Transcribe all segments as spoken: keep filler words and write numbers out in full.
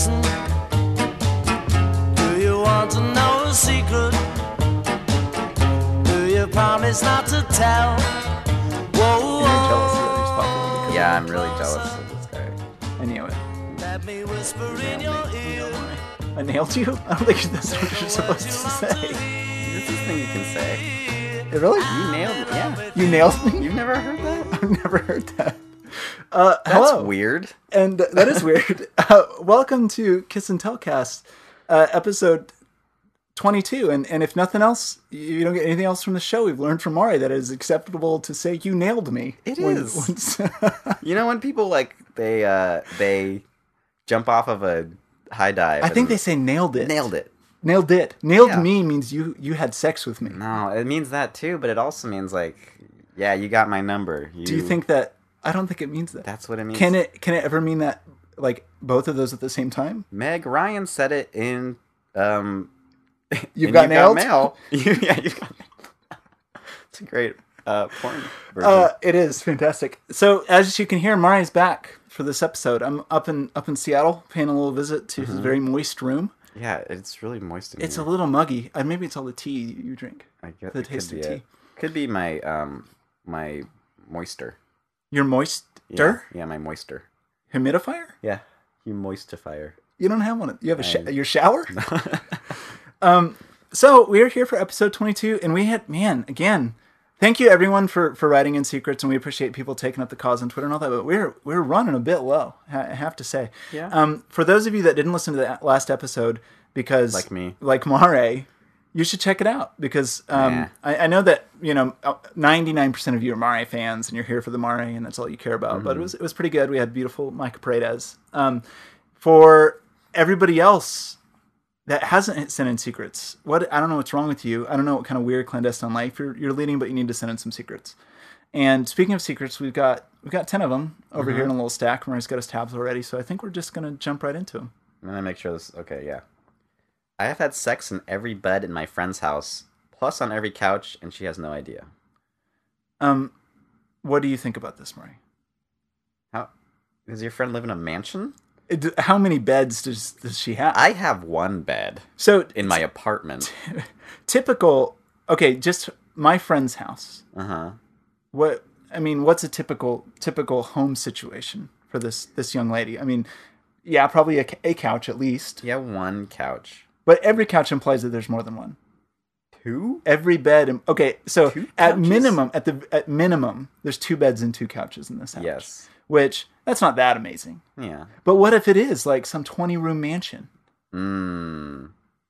listen? Do you want to know a secret? Do you promise not to tell? Whoa, You're jealous that he's popular because Yeah, of I'm really jealous of this guy. I knew it. let me whisper in nailed your me. ear. I nailed you? I don't think that's what you're supposed to say. This is thing you can say. Really? You nailed it. Yeah. You nailed me? You've never heard that? I've never heard that. Uh, That's hello. weird. And that is weird. Uh, welcome to Kiss and Tell Cast, uh, episode twenty-two. And, and if nothing else, you don't get anything else from the show, we've learned from Mari that it is acceptable to say you nailed me. It when- is. once- You know when people like they uh they jump off of a high dive. I think they and say nailed it. nailed it. Nailed it. Nailed Yeah. me means you, you had sex with me. No, it means that too, but it also means like, yeah, you got my number. You, Do you think that? I don't think it means that. that's what it means? Can it? Can it ever mean that? Like both of those at the same time? Meg Ryan said it in um. You've in got You nailed. Mail. You- yeah, you've got nailed. It's a great uh porn version. Uh, it is fantastic. So as you can hear, Mari's back for this episode. I'm up in up in Seattle, paying a little visit to Mm-hmm. his very moist room. yeah, it's really moist in It's a here. little muggy. Uh, maybe it's all the tea you drink. I guess the it taste could of be tea. it. Could be my um my moister. Your moister Yeah, yeah, my moister. humidifier. Yeah, you moistifier. You don't have one. You have a sh- I- your shower. um. So we're here for episode twenty-two, and we had man again. Thank you everyone for, for writing in secrets, and we appreciate people taking up the cause on Twitter and all that. But we're we're running a bit low, I have to say. Yeah. Um. For those of you that didn't listen to the last episode, because Like me. like Mare, you should check it out because um Nah. I, I know that you know ninety-nine percent of you are Mare fans, and you're here for the Mare, and that's all you care about. Mm-hmm. But it was it was pretty good. We had beautiful Micah Paredes. Um, for everybody else that hasn't sent in secrets, what I don't know what's wrong with you. I don't know what kind of weird clandestine life you're you're leading, but you need to send in some secrets. And speaking of secrets, we've got we've got ten of them over Mm-hmm. here in a little stack. Mari's got his tabs already, so I think we're just gonna jump right into them. I'm gonna make sure this. Okay, yeah. I have had sex in every bed in my friend's house, plus on every couch, and she has no idea. Um, what do you think about this, Mari? How does your friend live in a mansion? It- How many beds does does she have? I have one bed so in my apartment. typical. Okay, just my friend's house. Uh huh. What I mean, what's a typical typical home situation for this this young lady? I mean, yeah, probably a, a couch at least. Yeah, one couch. But every couch implies that there's more than one. Two? Every bed. im- Okay, so Two at couches? minimum, at the at minimum, there's two beds and two couches in this house. Yes. Which that's not that amazing. Yeah. But what if it is like some twenty room mansion? Mmm.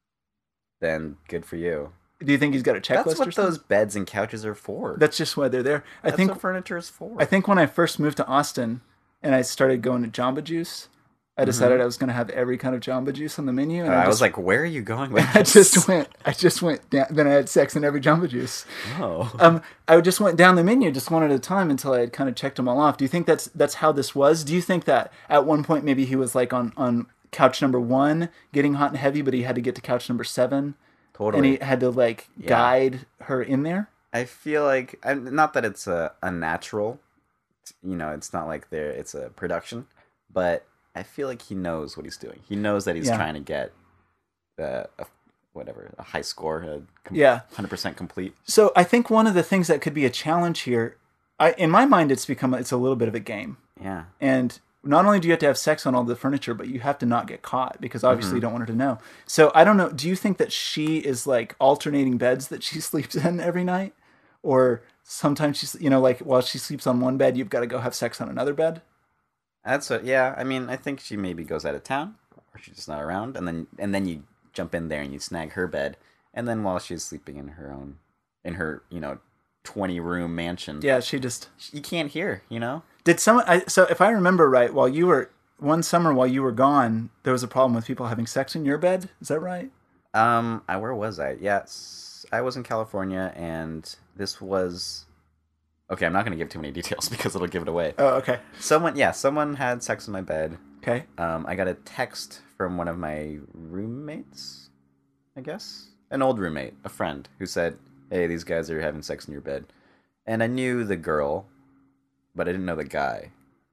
Then good for you. Do you think he's got a checklist? That's or what something? those beds and couches are for. That's just why they're there. I That's think what furniture is for. I think when I first moved to Austin and I started going to Jamba Juice, I decided I was going to have every kind of Jamba Juice on the menu. And Uh, I, I was just, like, where are you going with I this? just went, I just went down. Then I had sex in every Jamba Juice. Oh. Um, I just went down the menu just one at a time until I had kind of checked them all off. Do you think that's that's how this was? Do you think that at one point maybe he was like on on couch number one, getting hot and heavy, but he had to get to couch number seven, Totally. and he had to like Yeah. guide her in there? I feel like I'm, not that it's a unnatural, you know, it's not like there it's a production, but I feel like he knows what he's doing. He knows that he's Yeah. trying to get uh, a whatever a high score, a com- Yeah. one hundred percent complete. So I think one of the things that could be a challenge here, I, in my mind, it's become it's a little bit of a game. Yeah, And not only do you have to have sex on all the furniture, but you have to not get caught because obviously Mm-hmm. you don't want her to know. So I don't know. Do you think that she is like alternating beds that she sleeps in every night? Or sometimes she's, you know, like while she sleeps on one bed, you've got to go have sex on another bed? that's what. Yeah, I mean, I think she maybe goes out of town or she's just not around, and then and then you jump in there and you snag her bed, and then while she's sleeping in her own, in her you know, twenty room mansion, Yeah, she just... you can't hear, you know. Did someone... I, so if I remember right, while you were... One summer while you were gone, there was a problem with people having sex in your bed. Is that right? Um, I, where was I? Yes, I was in California, and this was. Okay, I'm not going to give too many details because it'll give it away. Oh, okay. Someone, yeah, someone had sex in my bed. Okay. Um, I got a text from one of my roommates, I guess, an old roommate, a friend, who said, "Hey, these guys are having sex in your bed," and I knew the girl, but I didn't know the guy.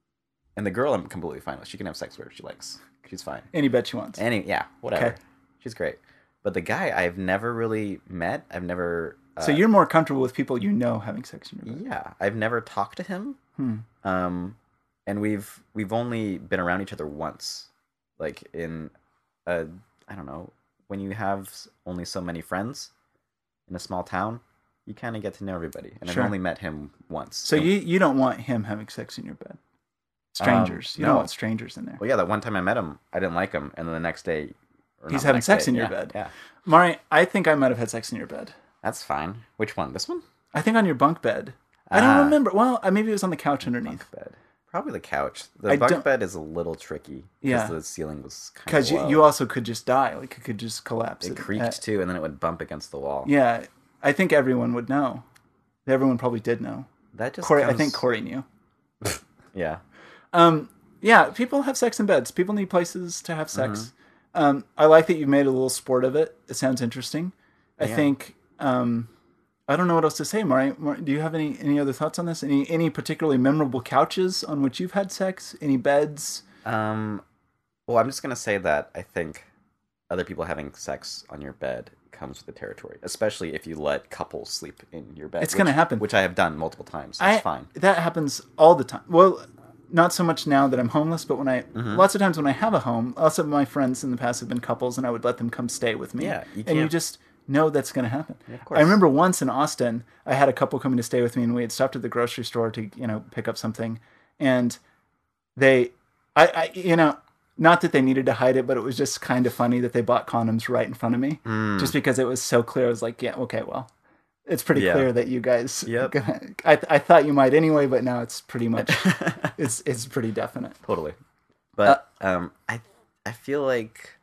And the girl I'm completely fine with. She can have sex wherever she likes. She's fine. Any bet she wants. Any, yeah, whatever. Okay. She's great. But the guy I've never really met. I've never. Uh, So you're more comfortable with people you know having sex in your bed. Yeah, I've never talked to him. Hmm. Um, and we've we've only been around each other once, like in, a, I don't know, when you have only so many friends in a small town, you kind of get to know everybody. And Sure. I've only met him once. So And- you you don't want him having sex in your bed. Strangers. Um, you don't no. want strangers in there. Well, yeah, that one time I met him, I didn't like him, and then the next day, or He's not the having next sex day, in your yeah, bed. Yeah, Mari, I think I might have had sex in your bed. that's fine. Which one? This one? I think on your bunk bed. I don't Ah. remember. Well, uh, maybe it was on the couch underneath. Bunk bed. Probably the couch. The I bunk don't- bed is a little tricky Yeah. because the ceiling was kind of Because you, you also could just die. Like, it could just collapse. it at- creaked at- too, and then it would bump against the wall. Yeah, I think everyone would know. Everyone probably did know. That just Corey, comes... I think Corey knew. Yeah. Um, yeah, people have sex in beds. People need places to have sex. Mm-hmm. Um, I like that you made a little sport of it. It sounds interesting. I Yeah. think. Um, I don't know what else to say, Mari. Mari, do you have any, any other thoughts on this? Any any particularly memorable couches on which you've had sex? Any beds? Um, well, I'm just gonna say that I think other people having sex on your bed comes with the territory, especially if you let couples sleep in your bed. It's which- gonna happen. which I have done multiple times. It's I, fine. That happens all the time. Well, not so much now that I'm homeless, but when I Mm-hmm. lots of times when I have a home, lots of my friends in the past have been couples, and I would let them come stay with me. Yeah, you and you can't- just know that's going to happen. of course. I remember once in Austin, I had a couple coming to stay with me, and we had stopped at the grocery store to you know pick up something, and they, I, I you know. Not that they needed to hide it, but it was just kind of funny that they bought condoms right in front of me, Mm. just because it was so clear. I was like, yeah, okay, well, it's pretty Yeah. clear that you guys. Yep. I I thought you might anyway, but now it's pretty much it's it's pretty definite. Totally. But Uh, um, I I feel like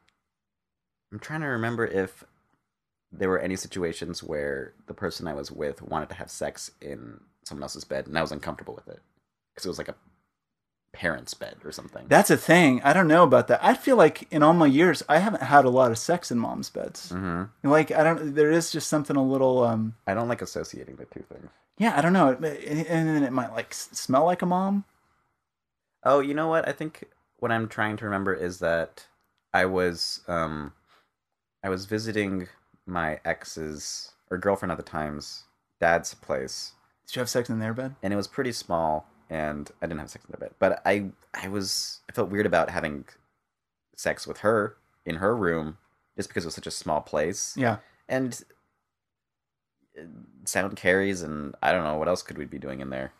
I'm trying to remember if there were any situations where the person I was with wanted to have sex in someone else's bed, and I was uncomfortable with it because it was like a parent's bed or something. That's a thing. I don't know about that. I feel like in all my years, I haven't had a lot of sex in mom's beds. hmm Like I don't. There is just something a little. um I don't like associating the two things. Yeah, I don't know. It- And then it might like s- smell like a mom. Oh, you know what? I think what I'm trying to remember is that I was um I was visiting my ex's or girlfriend at the time's dad's place, Did you have sex in their bed? and it was pretty small, and I didn't have sex in their bed. But I I was I felt weird about having sex with her in her room just because it was such a small place. Yeah. And uh, sound carries, and I don't know what else could we be doing in there.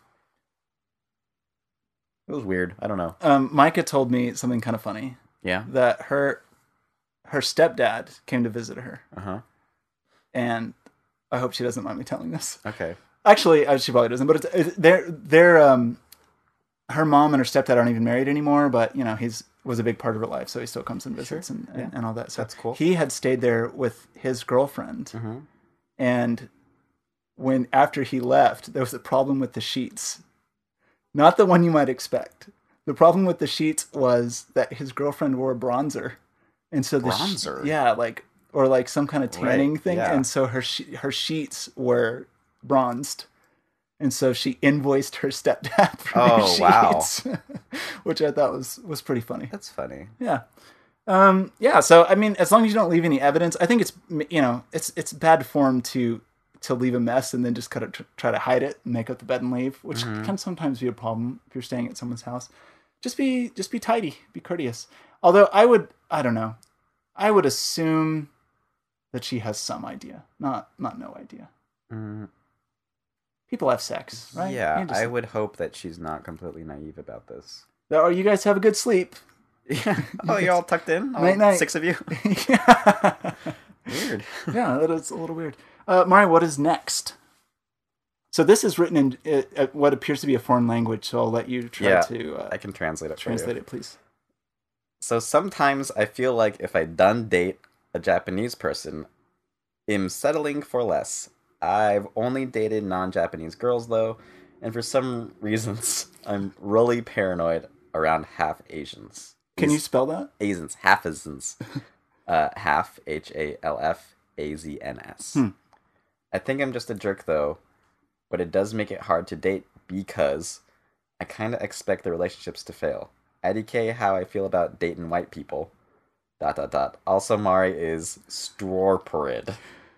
It was weird. I don't know. Um, Micah told me something kind of funny Yeah. that her her stepdad came to visit her, Uh huh. and I hope she doesn't mind me telling this. Okay. Actually, uh, she probably doesn't. But it's, it's they're they're um, her mom and her stepdad aren't even married anymore. But you know, he's was a big part of her life, so he still comes and visits Sure. and, and, Yeah. and all that. So That's cool. He had stayed there with his girlfriend, Mm-hmm. and when after he left, there was a problem with the sheets. Not the one you might expect. The problem with the sheets was that his girlfriend wore a bronzer, and so the sh- Bronzer? yeah, like or like some kind of tanning Right, thing, yeah. and so her she- her sheets were bronzed, and so she invoiced her stepdad for Oh, new wow. sheets, which I thought was was pretty funny. That's funny. Yeah. Um, yeah. So, I mean, as long as you don't leave any evidence, I think it's, you know, it's, it's bad form to, to leave a mess and then just kind of tr- try to hide it and make up the bed and leave, which Mm-hmm. can sometimes be a problem if you're staying at someone's house. Just be, just be tidy, be courteous. Although I would, I don't know, I would assume that she has some idea, not, not no idea. Mm, People have sex, right? Yeah, You just- I would hope that she's not completely naive about this. Or you guys have a good sleep. Yeah. Oh, you're all tucked in? All Night, night. Six of you? yeah. Weird. Yeah, that is a little weird. Uh, Mari, what is next? So this is written in uh, uh, what appears to be a foreign language, so I'll let you try Yeah, to uh, I can translate it for translate you. it, please. So sometimes I feel like if I done date a Japanese person, I'm settling for less. I've only dated non-Japanese girls though, and for some reasons I'm really paranoid around half Asians. Can you These spell that? Asians, half Asians. uh, half, H A L F A Z N S. Hmm. I think I'm just a jerk though, but it does make it hard to date because I kind of expect the relationships to fail. I D K how I feel about dating white people. Dot dot dot. Also, Mari is storporid.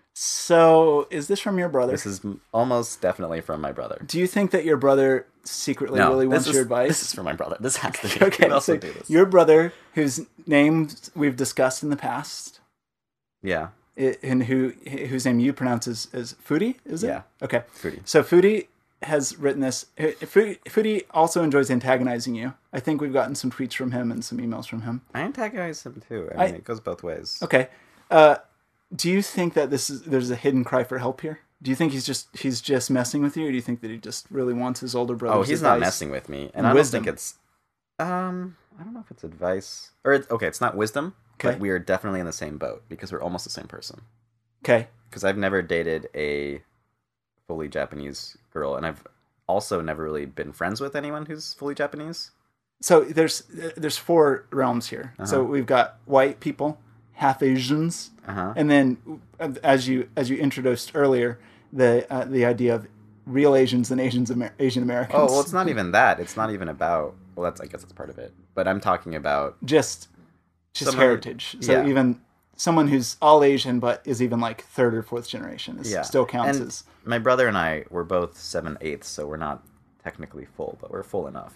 So, is this from your brother? This is almost definitely from my brother. Do you think that your brother secretly no, really wants is, your advice? This is from my brother. This has to be. Okay, so do this. Your brother, whose name we've discussed in the past. Yeah. It, and who whose name you pronounce as, as Foodie, is it? Yeah. Okay. Foodie. So Foodie has written this. Foodie, Foodie also enjoys antagonizing you. I think we've gotten some tweets from him and some emails from him. I antagonize him too. I mean, I, it goes both ways. Okay. Uh, do you think that this is there's a hidden cry for help here? Do you think he's just he's just messing with you, or do you think that he just really wants his older brother? Oh, he's not messing with me, and, and I wisdom. don't think it's. Um, I don't know if it's advice or it's, okay, it's not wisdom, okay. But we are definitely in the same boat because we're almost the same person. Okay. Because I've never dated a fully Japanese girl, and I've also never really been friends with anyone who's fully Japanese. So there's there's four realms here. Uh-huh. So we've got white people, half Asians, uh-huh. and then as you as you introduced earlier, the uh, the idea of real Asians and Asians Amer- Asian Americans. Oh well, it's not even that. It's not even about. Well, that's I guess that's part of it. But I'm talking about just just someone, heritage. So yeah. even someone who's all Asian but is even like third or fourth generation is yeah. still counts and as. My brother and I were both seven eighths, so we're not technically full, but we're full enough.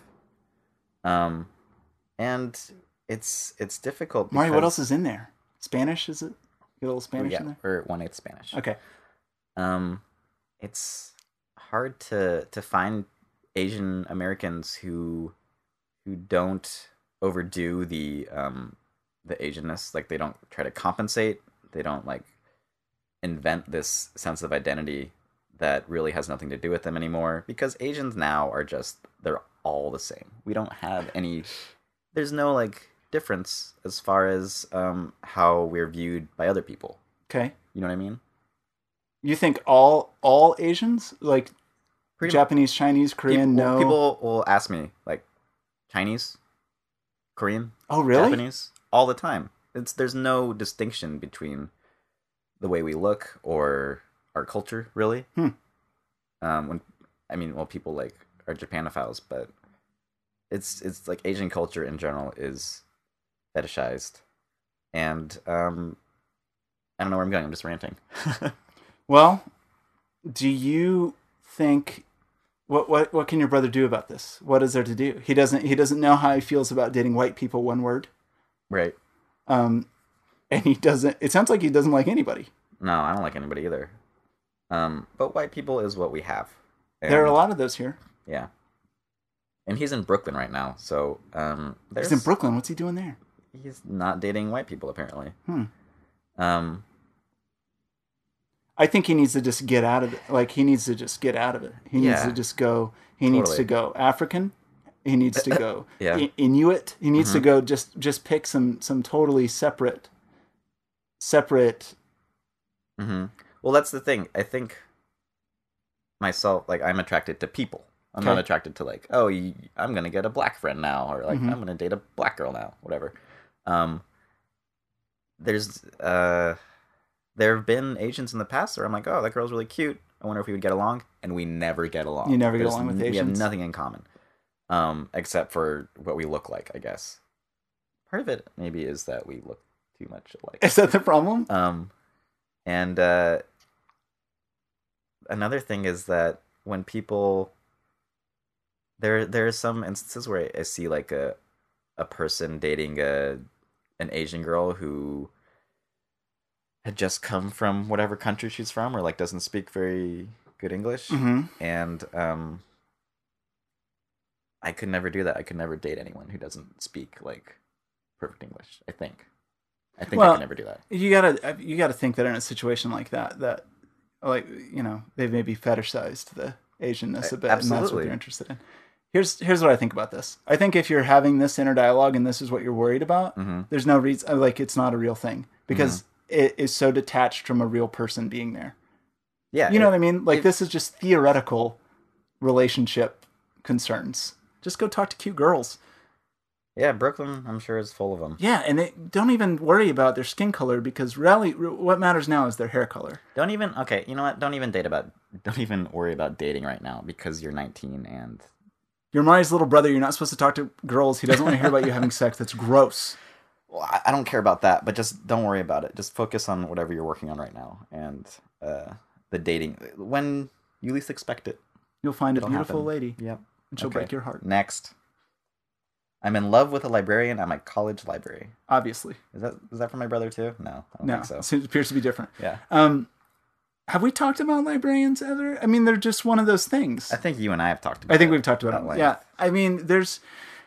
Um, and it's it's difficult. Mari, what else is in there? Spanish, is it? You a little Spanish yeah, in there? Or one eighth Spanish. Okay. Um, it's hard to to find Asian Americans who who don't overdo the um the Asianness. Like they don't try to compensate. They don't like invent this sense of identity that really has nothing to do with them anymore. Because Asians now are just they're all the same. We don't have any. There's no like difference as far as um how we're viewed by other people. Okay. You know what I mean? You think all all Asians, like Pretty Japanese, much. Chinese, Korean, people, no? People will ask me, like, Chinese, Korean, oh really? Japanese, all the time. It's There's no distinction between the way we look or our culture, really. Hmm. Um, when I mean, well, people like are Japanophiles, but it's it's like Asian culture in general is fetishized, and um, I don't know where I'm going. I'm just ranting. Well, do you think what what what can your brother do about this? What is there to do? He doesn't he doesn't know how he feels about dating white people. One word, right? Um, and he doesn't. It sounds like he doesn't like anybody. No, I don't like anybody either. Um, but white people is what we have. And there are a lot of those here. Yeah, and he's in Brooklyn right now, so um, he's in Brooklyn. What's he doing there? He's not dating white people apparently. Hmm. Um. I think he needs to just get out of it. Like, he needs to just get out of it. He yeah. needs to just go. He totally. needs to go African. He needs to go yeah. I- Inuit. He needs mm-hmm. to go just just pick some some totally separate, separate. Mm-hmm. Well, that's the thing. I think myself, like, I'm attracted to people. I'm okay. not attracted to, like, oh, you, I'm going to get a black friend now, or, like, mm-hmm. I'm going to date a black girl now, whatever. Um, there's... uh. There have been Asians in the past where I'm like, oh, that girl's really cute. I wonder if we would get along. And we never get along. You never There's, get along with we Asians? We have nothing in common. Um, except for what we look like, I guess. Part of it maybe is that we look too much alike. Is that the problem? Um, and uh, another thing is that when people... There there are some instances where I see like a a person dating a an Asian girl who... had just come from whatever country she's from, or like doesn't speak very good English, mm-hmm. and um, I could never do that. I could never date anyone who doesn't speak like perfect English. I think, I think well, I could never do that. You gotta, you gotta think that in a situation like that, that like you know they've maybe fetishized the Asianness a bit, Absolutely. and that's what they're interested in. Here's here's what I think about this. I think if you're having this inner dialogue and this is what you're worried about, mm-hmm. there's no reason. Like, it's not a real thing because. Mm-hmm. It is so detached from a real person being there. Yeah. You know it, what I mean? Like, it, this is just theoretical relationship concerns. Just go talk to cute girls. Yeah, Brooklyn, I'm sure, is full of them. Yeah, and they don't even worry about their skin color because really, what matters now is their hair color. Don't even, okay, you know what? Don't even date about, don't even worry about dating right now because you're nineteen and You're Mari's little brother. You're not supposed to talk to girls. He doesn't want to hear about you having sex. That's gross. Well, I, I don't care about that, but just don't worry about it. Just focus on whatever you're working on right now, and uh, the dating when you least expect it. You'll find a It'll beautiful happen. lady. Yep. And she'll Okay. break your heart. Next. I'm in love with a librarian at my college library. Obviously. Is that is that for my brother too? No, I don't No. think so. It appears to be different. Yeah. Um, have we talked about librarians ever? I mean, they're just one of those things. I think you and I have talked about I think it we've talked about at it. length. Yeah. I mean, there's,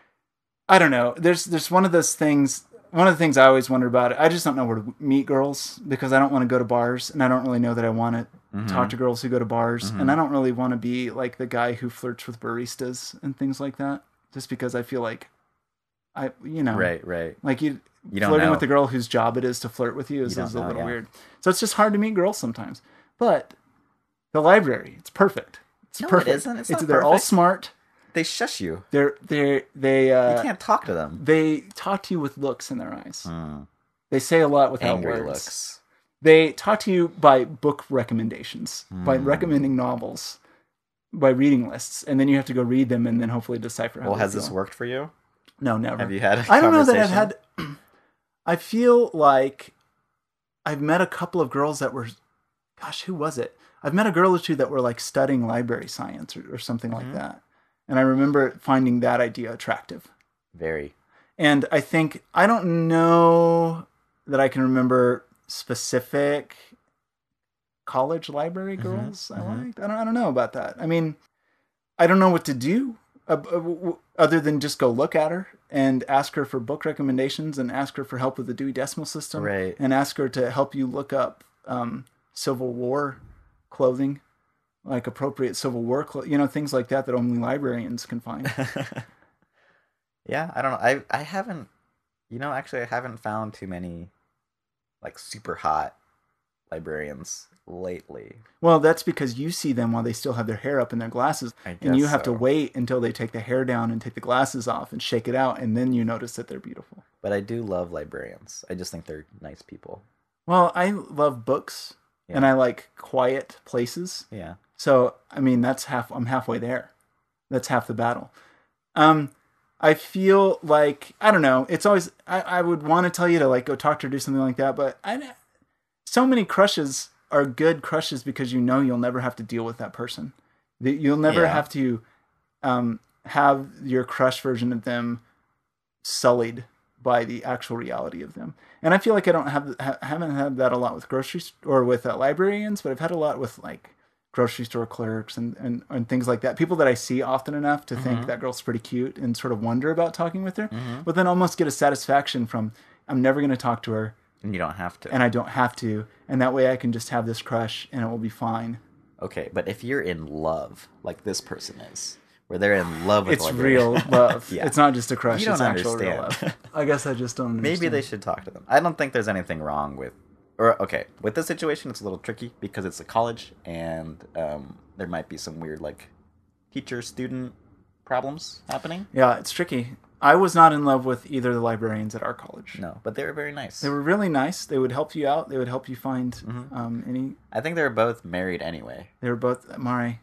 I don't know. There's, there's one of those things. One of the things I always wonder about it. I just don't know where to meet girls because I don't want to go to bars, and I don't really know that I want to Mm-hmm. talk to girls who go to bars, and I don't really want to be like the guy who flirts with baristas and things like that. Just because I feel like, I, you know, Right, right. like you, You don't flirting know. with the girl whose job it is to flirt with you is, You is a don't know, little yeah. weird. So it's just hard to meet girls sometimes. But the library, it's perfect. It's No, it perfect. isn't. It's not they're all perfect. smart. They shush you. They're they they You uh, can't talk to them. they talk to you with looks in their eyes. Mm. They say a lot without Angry words. looks. They talk to you by book recommendations, by Hmm. recommending novels, by reading lists, and then you have to go read them and then hopefully decipher how Well, they has this feel. worked for you? No, never. Have you had a I don't know that I've conversation? had. I feel like I've met a couple of girls that were, gosh, who was it? I've met a girl or two that were like studying library science or, or something Mm-hmm. like that, and I remember finding that idea attractive. Very. And I think I don't know that I can remember specific college library girls I mhm. liked. I don't. I don't know about that. I mean, I don't know what to do uh, uh, w- w- other than just go look at her and ask her for book recommendations and ask her for help with the Dewey Decimal System, Right. and ask her to help you look up um, Civil War clothing, like appropriate Civil War, clo- you know, things like that that only librarians can find. Yeah, I don't know. I I haven't, you know, actually I haven't found too many, like super hot librarians lately. Well, that's because you see them while they still have their hair up and their glasses, I and you guess have to so. wait until they take the hair down and take the glasses off and shake it out, and then you notice that they're beautiful. But I do love librarians. I just think they're nice people. Well, I love books, and Yeah. I like quiet places. Yeah. So, I mean, that's half. I'm halfway there. That's half the battle. Um, I feel like I don't know. It's always I, I would want to tell you to like go talk to her, do something like that, but I. So many crushes are good crushes because you know you'll never have to deal with that person. That you'll never Yeah. have to um, have your crush version of them sullied by the actual reality of them. And I feel like I don't have ha- haven't had that a lot with grocery st- or with uh, librarians, but I've had a lot with like grocery store clerks and, and, and things like that. People that I see often enough to think that girl's pretty cute and sort of wonder about talking with her, but then almost get a satisfaction from I'm never going to talk to her And you don't have to. and I don't have to. And that way I can just have this crush and it will be fine. Okay, but if you're in love, like this person is, where they're in love with It's librarian- real love. Yeah. It's not just a crush. You don't it's actual real understand. love. I guess I just don't understand. Maybe they should talk to them. I don't think there's anything wrong with, or okay, with this situation, it's a little tricky because it's a college and um, there might be some weird like teacher-student problems happening. Yeah, it's tricky. I was not in love with either of the librarians at our college. No, but they were very nice. They were really nice. They would help you out. They would help you find Mm-hmm. um, any. I think they were both married anyway. They were both Mari.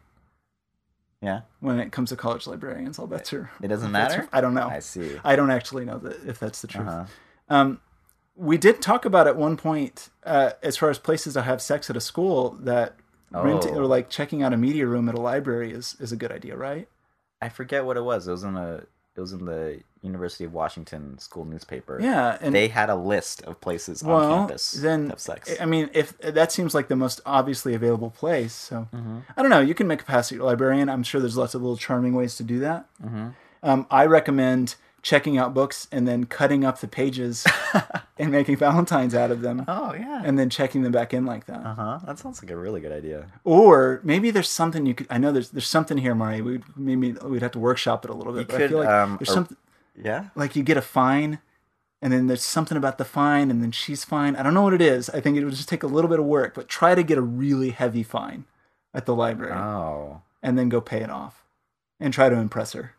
Yeah, When it comes to college librarians, all bets are. it doesn't all bets matter. are- I don't know. I see. I don't actually know that if that's the truth. Uh-huh. Um, we did talk about at one point, uh, as far as places to have sex at a school, that renting Oh. or like checking out a media room at a library is, is a good idea, right? I forget what it was. It was in a. It was in the University of Washington school newspaper. Yeah, and they had a list of places on well, campus then to have sex. I mean, if that seems like the most obviously available place, so Mm-hmm. I don't know. You can make a pass at your librarian. I'm sure there's lots of little charming ways to do that. Mm-hmm. Um, I recommend checking out books and then cutting up the pages and making Valentines out of them, Oh yeah. and then checking them back in like that. Uh huh. That sounds like a really good idea. Or maybe there's something you could. I know there's there's something here, Mari. We maybe we'd have to workshop it a little bit. You but I could, feel like um, there's or- something Yeah. like you get a fine, and then there's something about the fine, and then she's fine. I don't know what it is. I think it would just take a little bit of work, but try to get a really heavy fine at the library, Oh. and then go pay it off, and try to impress her.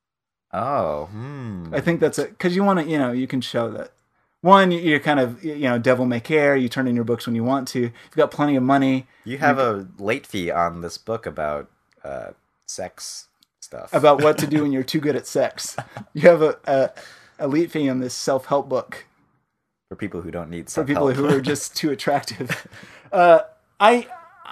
Oh. Hmm. I think that's it because you want to, you know, you can show that. One, you're kind of, you know, devil may care. You turn in your books when you want to. You've got plenty of money. You have a late fee on this book about uh, sex stuff about what to do when you're too good at sex. You have a, a elite fee on this self-help book for people who don't need for self-help. people who are just too attractive. Uh, I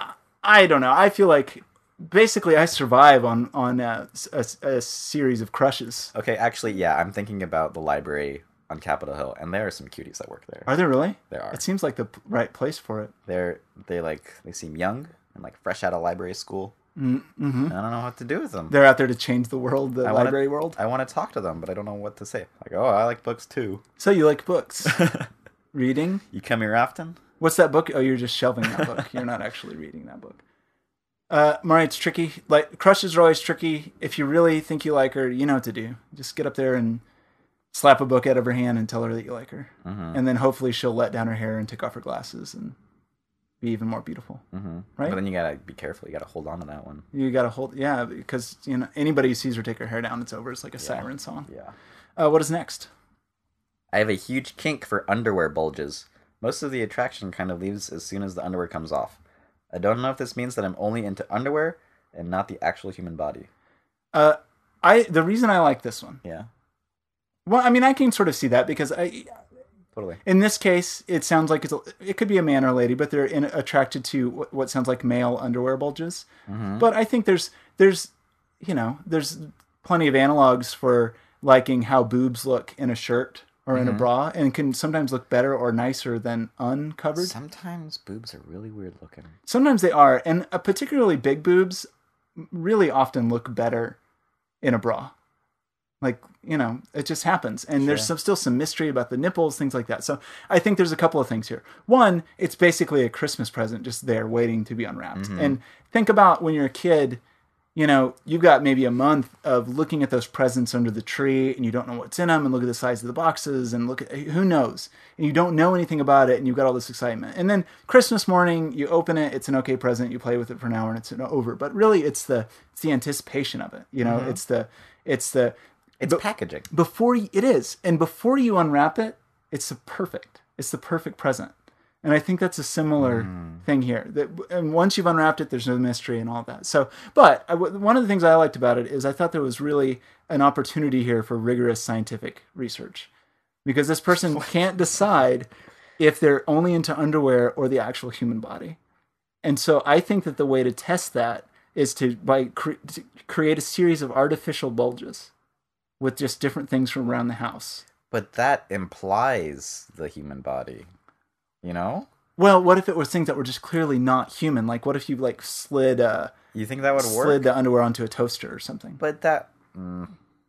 I don't know. I feel like basically I survive on on a, a, a series of crushes. Okay, actually, yeah, I'm thinking about the library on Capitol Hill, and there are some cuties that work there. Are there really? There are. It seems like the p- right place for it. They're they like they seem young and like fresh out of library school. Mm-hmm. I don't know what to do with them. They're out there to change the world, the I wanna- library world. I want to talk to them, but I don't know what to say. Like, oh, I like books too. So you like books, reading? You come here often? What's that book? Oh, you're just shelving that book. You're not actually reading that book. Uh, Mari, it's tricky. Like crushes are always tricky. If you really think you like her, you know what to do. Just get up there and slap a book out of her hand and tell her that you like her, Mm-hmm. and then hopefully she'll let down her hair and take off her glasses and be even more beautiful. Mm-hmm. Right? But then you gotta be careful. You gotta hold on to that one. You gotta hold, yeah, because you know anybody who sees her take her hair down, it's over. It's like a siren song. Yeah. Uh, what is next? I have a huge kink for underwear bulges. Most of the attraction kind of leaves as soon as the underwear comes off. I don't know if this means that I'm only into underwear and not the actual human body. Uh, I the reason I like this one. Yeah, Well, I mean, I can sort of see that because I, totally. in this case, it sounds like it's a, it could be a man or a lady, but they're in, attracted to what, what sounds like male underwear bulges. Mm-hmm. But I think there's there's you know there's plenty of analogs for liking how boobs look in a shirt or in a bra, and can sometimes look better or nicer than uncovered. Sometimes boobs are really weird looking. Sometimes they are, and uh, particularly big boobs really often look better in a bra. Like, you know, it just happens. And there's Sure. some, still some mystery about the nipples, things like that. So I think there's a couple of things here. One, it's basically a Christmas present just there waiting to be unwrapped. Mm-hmm. And think about when you're a kid, you know, you've got maybe a month of looking at those presents under the tree and you don't know what's in them and look at the size of the boxes and look at, who knows? And you don't know anything about it and you've got all this excitement. And then Christmas morning, you open it, it's an okay present, you play with it for an hour and it's over. But really it's the, it's the anticipation of it. You know, Mm-hmm. it's the, it's the, It's packaging. before you, it is, and before you unwrap it, it's the perfect. It's the perfect present, and I think that's a similar Mm. thing here. That and once you've unwrapped it, there's no mystery and all that. So, but I, one of the things I liked about it is I thought there was really an opportunity here for rigorous scientific research, because this person can't decide if they're only into underwear or the actual human body, and so I think that the way to test that is to by cre- to create a series of artificial bulges with just different things from around the house. But that implies the human body. You know? Well, what if it was things that were just clearly not human? Like, what if you like slid uh You think that would work? slid the underwear onto a toaster or something? But that... Mm.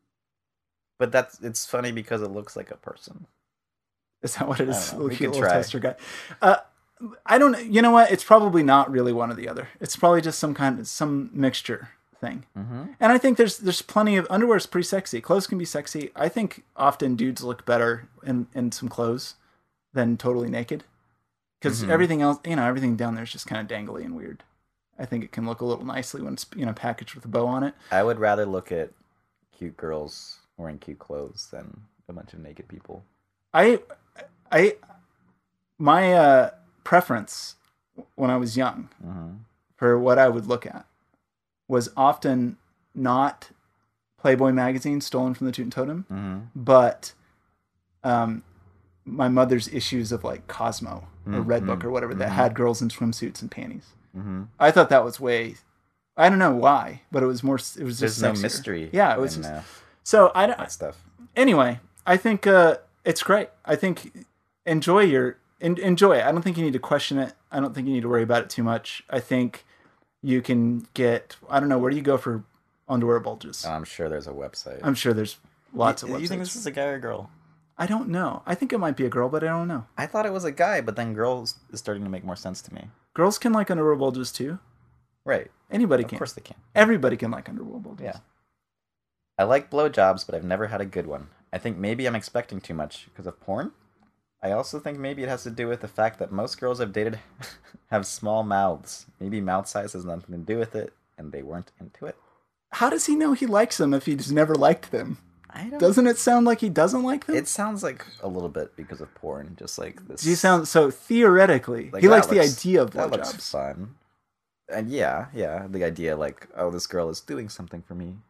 But that's... It's funny because it looks like a person. Is that what it I is? don't know. We Cute could little try. toaster guy. Uh, I don't. You know what? It's probably not really one or the other. It's probably just some kind of some mixture thing. Mm-hmm. And I think there's there's plenty of underwear is pretty sexy. Clothes can be sexy. I think often dudes look better in in some clothes than totally naked, because Mhm. everything else, you know, everything down there is just kind of dangly and weird. I think it can look a little nicely when it's, you know, packaged with a bow on it. I would rather look at cute girls wearing cute clothes than a bunch of naked people. I I my uh, preference when I was young Mm-hmm. for what I would look at was often not Playboy magazine stolen from the Toot and Totem, Mm-hmm. but um, my mother's issues of like Cosmo or Mm, Redbook mm, or whatever that mhm. had girls in swimsuits and panties. Mm-hmm. I thought that was way, I don't know why, but it was more, it was There's just no sexier. mystery. Yeah, it was in, just, uh, so I don't, that stuff. anyway, I think uh, it's great. I think enjoy your, en- enjoy it. I don't think you need to question it. I don't think you need to worry about it too much. I think you can get, I don't know, where do you go for underwear bulges? I'm sure there's a website. I'm sure there's lots you, of websites. You think this is a guy or girl? I don't know. I think it might be a girl, but I don't know. I thought it was a guy, but then girls is starting to make more sense to me. Girls can like underwear bulges too. Right. Anybody Of can. course they can. Everybody can like underwear bulges. Yeah. I like blowjobs, but I've never had a good one. I think maybe I'm expecting too much because of porn. I also think maybe it has to do with the fact that most girls I've dated have small mouths. Maybe mouth size has nothing to do with it, and they weren't into it. How does he know he likes them if he's never liked them? I don't. Doesn't it sound like he doesn't like them? It sounds like a little bit because of porn, just like this. He sounds so theoretically. like, he that likes the looks- idea of That looks blowjobs. fun. And yeah, yeah, the idea like, oh, this girl is doing something for me.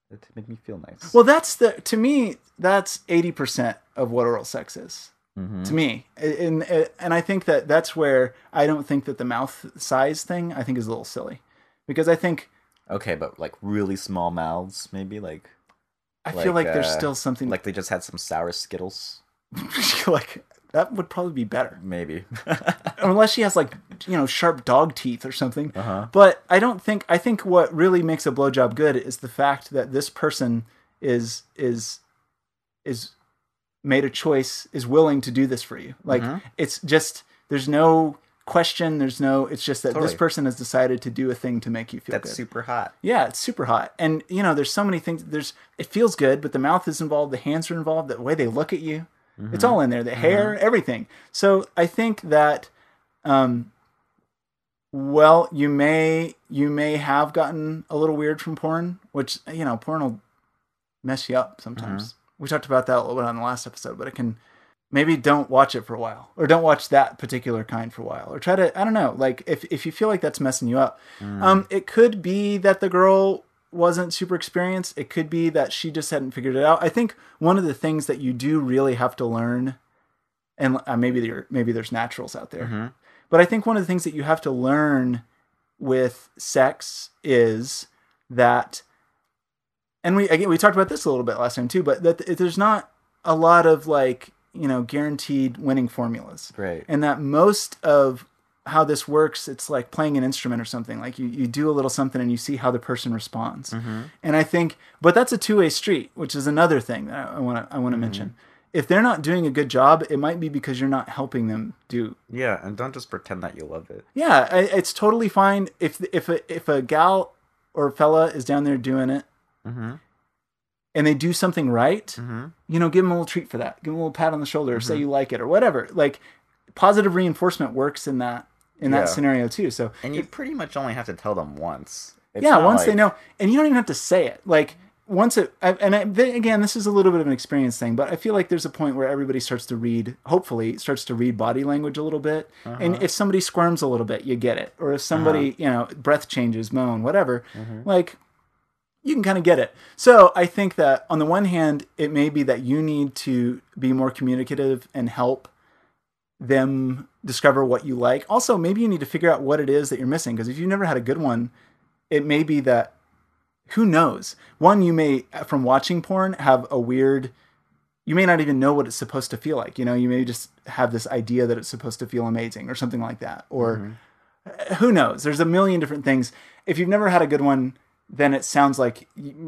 to make me feel nice. Well, that's the to me that's eighty percent of what oral sex is. Mm-hmm. To me, and and I think that that's where I don't think that the mouth size thing I think is a little silly, because I think okay, but like really small mouths, maybe like I like, feel like there's uh, still something like they just had some sour Skittles. like that would probably be better. Maybe. Unless she has like, you know, sharp dog teeth or something. Uh-huh. But I don't think, I think what really makes a blowjob good is the fact that this person is, is, is made a choice, is willing to do this for you. Like Mm-hmm. it's just, there's no question. There's no, it's just that Totally. this person has decided to do a thing to make you feel That's good. super hot. Yeah, it's super hot. And, you know, there's so many things. There's, it feels good, but the mouth is involved. The hands are involved. The way they look at you. Mm-hmm. It's all in there. The hair, mm-hmm. everything. So I think that, um, well, you may, you may have gotten a little weird from porn, which, you know, porn will mess you up sometimes. Mm-hmm. We talked about that a little bit on the last episode, but it can, maybe don't watch it for a while, or don't watch that particular kind for a while, or try to, I don't know, like if, if you feel like that's messing you up, mm. um, it could be that the girl wasn't super experienced. It could be that she just hadn't figured it out. I think one of the things that you do really have to learn, and uh, maybe there, maybe there's naturals out there, mm-hmm. but I think one of the things that you have to learn with sex is that, and we, again, we talked about this a little bit last time too, but that there's not a lot of like, you know, guaranteed winning formulas. Right. And that most of how this works, it's like playing an instrument or something. Like you, you do a little something and you see how the person responds. Mm-hmm. And I think, but that's a two-way street, which is another thing that I want to I want to mm-hmm. mention. If they're not doing a good job, it might be because you're not helping them do. Yeah, and don't just pretend that you love it. Yeah, I, it's totally fine if if a, if a gal or fella is down there doing it. Mm-hmm. And they do something right, mm-hmm. you know, give them a little treat for that. Give them a little pat on the shoulder, or mm-hmm. say you like it, or whatever. Like, positive reinforcement works in that in yeah. that scenario too. So, and you it, pretty much only have to tell them once. It's yeah, once like... they know, and you don't even have to say it. Like once it, I, and I, they, again, this is a little bit of an experience thing, but I feel like there's a point where everybody starts to read, hopefully, starts to read body language a little bit. Uh-huh. And if somebody squirms a little bit, you get it. Or if somebody, uh-huh. you know, breath changes, moan, whatever, mm-hmm. like. You can kind of get it. So I think that on the one hand, it may be that you need to be more communicative and help them discover what you like. Also, maybe you need to figure out what it is that you're missing. Because if you've never had a good one, it may be that, who knows? One, you may, from watching porn, have a weird, you may not even know what it's supposed to feel like. You know, you may just have this idea that it's supposed to feel amazing or something like that. Or mm-hmm. who knows? There's a million different things. If you've never had a good one, then it sounds like,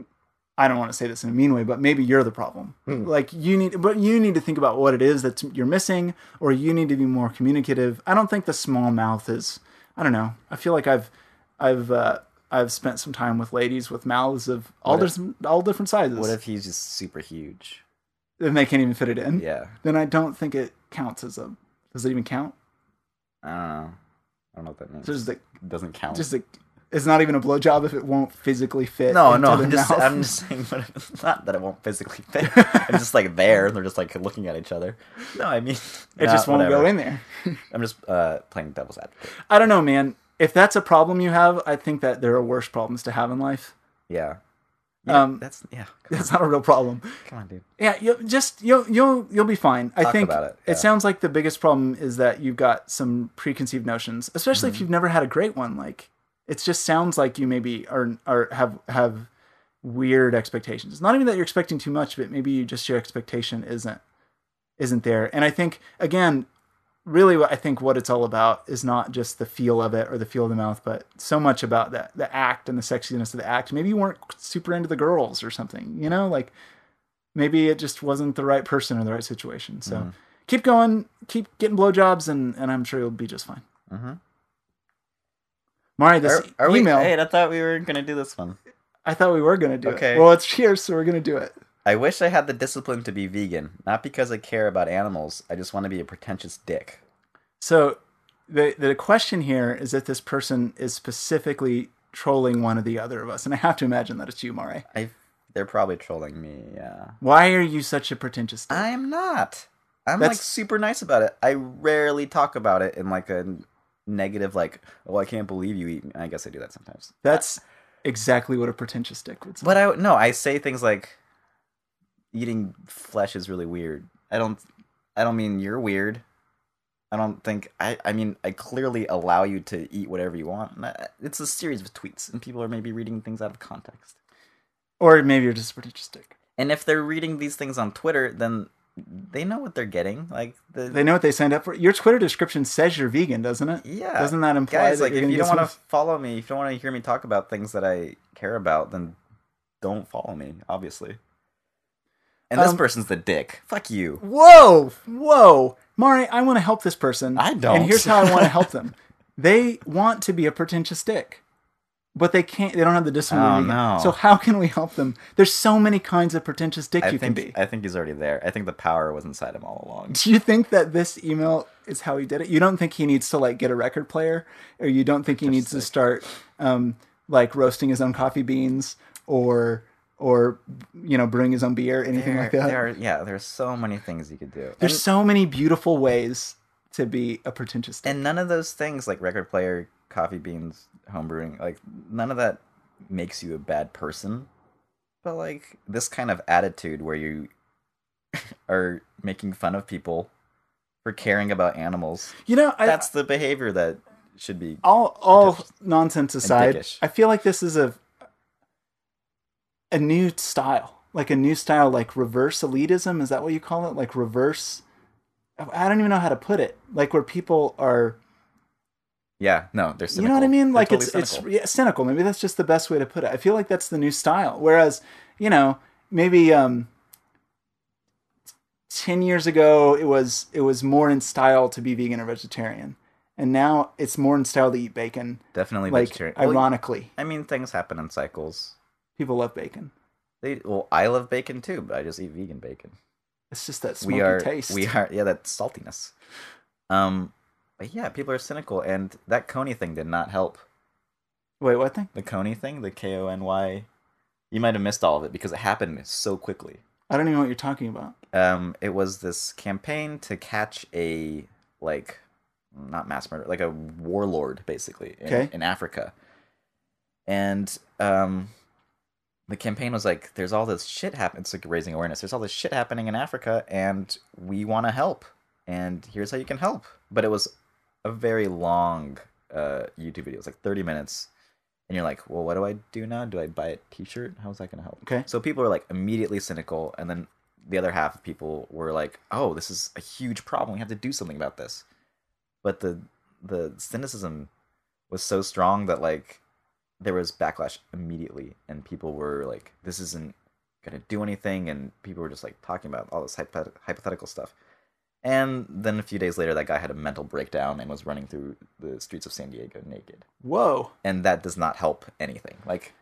I don't want to say this in a mean way, but maybe you're the problem. Mm. Like you need, but you need to think about what it is that you're missing, or you need to be more communicative. I don't think the small mouth is, I don't know. I feel like I've, I've, uh, I've spent some time with ladies with mouths of all different, all different sizes. What if he's just super huge? Then they can't even fit it in? Yeah. Then I don't think it counts as a, does it even count? I don't know. I don't know what that means. Just the, it doesn't count. Just a, It's not even a blowjob if it won't physically fit. No, into no, the I'm just, mouth. I'm just saying, but it's not that it won't physically fit. It's just like there, and they're just like looking at each other. No, I mean, it nah, just won't whatever. go in there. I'm just uh, playing devil's advocate. I don't know, man. If that's a problem you have, I think that there are worse problems to have in life. Yeah. Yeah, um, that's yeah. That's not a real problem. Come on, dude. Yeah, you just you'll you'll you'll be fine. Talk I think about it. Yeah. It sounds like the biggest problem is that you've got some preconceived notions, especially mm-hmm. if you've never had a great one. Like it just sounds like you maybe are are have have weird expectations. It's not even that you're expecting too much, but maybe you just your expectation isn't isn't there. And I think again, really, what I think what it's all about is not just the feel of it or the feel of the mouth, but so much about that the act and the sexiness of the act. Maybe you weren't super into the girls or something, you know, like maybe it just wasn't the right person or the right situation. So mm. keep going, keep getting blowjobs, and and I'm sure you'll be just fine. Mm-hmm. Mari, this are, are email. We, hey, I thought we were gonna do this one. I thought we were gonna do okay. it. Well, it's here, so we're gonna do it. I wish I had the discipline to be vegan, not because I care about animals. I just want to be a pretentious dick. So the the question here is that this person is specifically trolling one or the other of us, and I have to imagine that it's you, Mari. I they're probably trolling me, yeah. Why are you such a pretentious dick? I'm not. I'm That's... like super nice about it. I rarely talk about it in like a negative, like, oh, I can't believe you eat. I guess I do that sometimes. That's exactly what a pretentious dick would say. But I no, I say things like eating flesh is really weird. I don't I don't mean you're weird. I don't think I I mean I clearly allow you to eat whatever you want. And I, it's a series of tweets and people are maybe reading things out of context. Or maybe you're just a pretentious dick. And if they're reading these things on Twitter, then they know what they're getting. Like the, They know what they signed up for. Your Twitter description says you're vegan, doesn't it? Yeah. Doesn't that imply Guys, that like you're if gonna you get don't want to some- follow me, if you don't want to hear me talk about things that I care about, then don't follow me, obviously. And this Um, person's the dick. Fuck you. Whoa, whoa, Mari, I want to help this person. I don't. And here's how I want to help them. They want to be a pretentious dick, but they can't. They don't have the discipline. Oh, to be vegan. no. So how can we help them? There's so many kinds of pretentious dick I you think can be. I think he's already there. I think the power was inside him all along. Do you think that this email is how he did it? You don't think he needs to like get a record player, or you don't think he needs to start um, like roasting his own coffee beans, or or you know brewing his own beer, anything There, like that? there are, yeah, there's so many things you could do. There's And, so many beautiful ways to be a pretentious dick. and none of those things, like record player, coffee beans, homebrewing, like none of that makes you a bad person. But like this kind of attitude where you are making fun of people for caring about animals, You know, I, that's the behavior that should be. all all nonsense aside, dickish. I feel like this is a a new style, like a new style, like reverse elitism. Is that what you call it? Like reverse. I don't even know how to put it. Like where people are, Yeah, no, they're cynical. you know what I mean? They're Like totally it's cynical. it's yeah, cynical. Maybe that's just the best way to put it. I feel like that's the new style. Whereas, you know, maybe um, ten years ago it was it was more in style to be vegan or vegetarian, and now it's more in style to eat bacon. Definitely Like vegetarian. Well, ironically, I mean, things happen in cycles. people love bacon. They well, I love bacon too, but I just eat vegan bacon. It's just that smoky we are taste. we are yeah, that saltiness. Um, but yeah, people are cynical, and that Coney thing did not help. Wait, what thing? The Coney thing, the K O N Y. You might have missed all of it because it happened so quickly. I don't even know what you're talking about. Um, it was this campaign to catch a like, not mass murder, like a warlord, basically, in, Okay. in Africa. And um, the campaign was like, "There's all this shit happening." It's like raising awareness. There's all this shit happening in Africa, and we want to help. And here's how you can help. But it was a very long uh, YouTube video. It's like thirty minutes. And you're like, well, what do I do now? Do I buy a t-shirt? How's that going to help? Okay. So people are like immediately cynical. And then the other half of people were like, oh, this is a huge problem. We have to do something about this. But the the cynicism was so strong that like there was backlash immediately. And people were like, this isn't going to do anything. And people were just like talking about all this hypothet- hypothetical stuff. And then a few days later, that guy had a mental breakdown and was running through the streets of San Diego naked. Whoa. And that does not help anything. Like,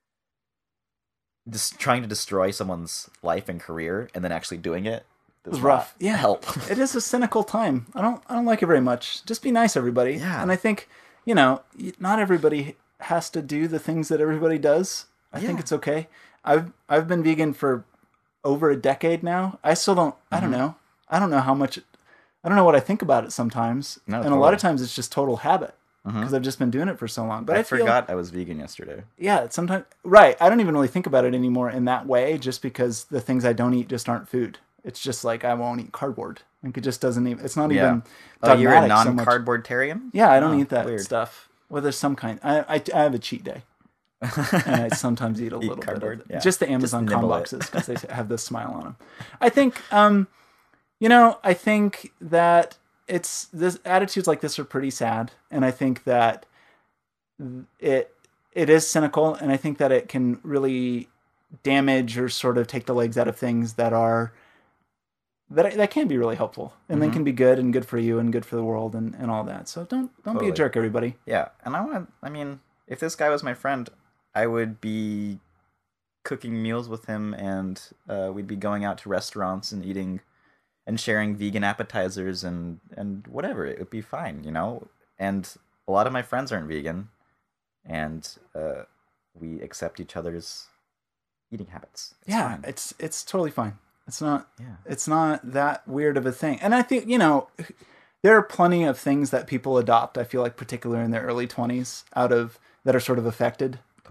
just trying to destroy someone's life and career and then actually doing it does was not rough. Yeah. help. It is a cynical time. I don't I don't like it very much. Just be nice, everybody. Yeah. And I think, you know, y- not everybody has to do the things that everybody does. I think Yeah. it's okay. I've I've been vegan for over a decade now. I still don't I don't Mm-hmm. know. I don't know how much I don't know what I think about it sometimes. No, and a lot of totally. times it's just total habit Mhm. because I've just been doing it for so long. But I, I, feel, forgot I was vegan yesterday. yeah, sometimes right. I don't even really think about it anymore in that way, just because the things I don't eat just aren't food. It's just like I won't eat cardboard. Like it just doesn't even. It's not Yeah. even. Oh, you're a dogmatic so much. non-cardboardtarian? Yeah, I don't Oh, eat that weird. stuff. Well, there's some kind. I, I I have a cheat day, and I sometimes eat a little cardboard? bit of Yeah. just the Amazon nibble com it. boxes because they have this smile on them. I think, um, you know, I think that it's this attitudes like this are pretty sad, and I think that it it is cynical, and I think that it can really damage or sort of take the legs out of things that are that that can be really helpful and then Mhm. can be good and good for you and good for the world and, and all that. So don't don't be Totally. a jerk, everybody. Yeah, and I want to, I mean, if this guy was my friend, I would be cooking meals with him and uh, we'd be going out to restaurants and eating and sharing vegan appetizers and, and whatever. It would be fine, you know? And a lot of my friends aren't vegan and uh, we accept each other's eating habits. It's yeah, fine. it's it's totally fine. It's not Yeah. it's not that weird of a thing. And I think, you know, there are plenty of things that people adopt, I feel like particularly in their early twenties out of that are sort of affected. Totally.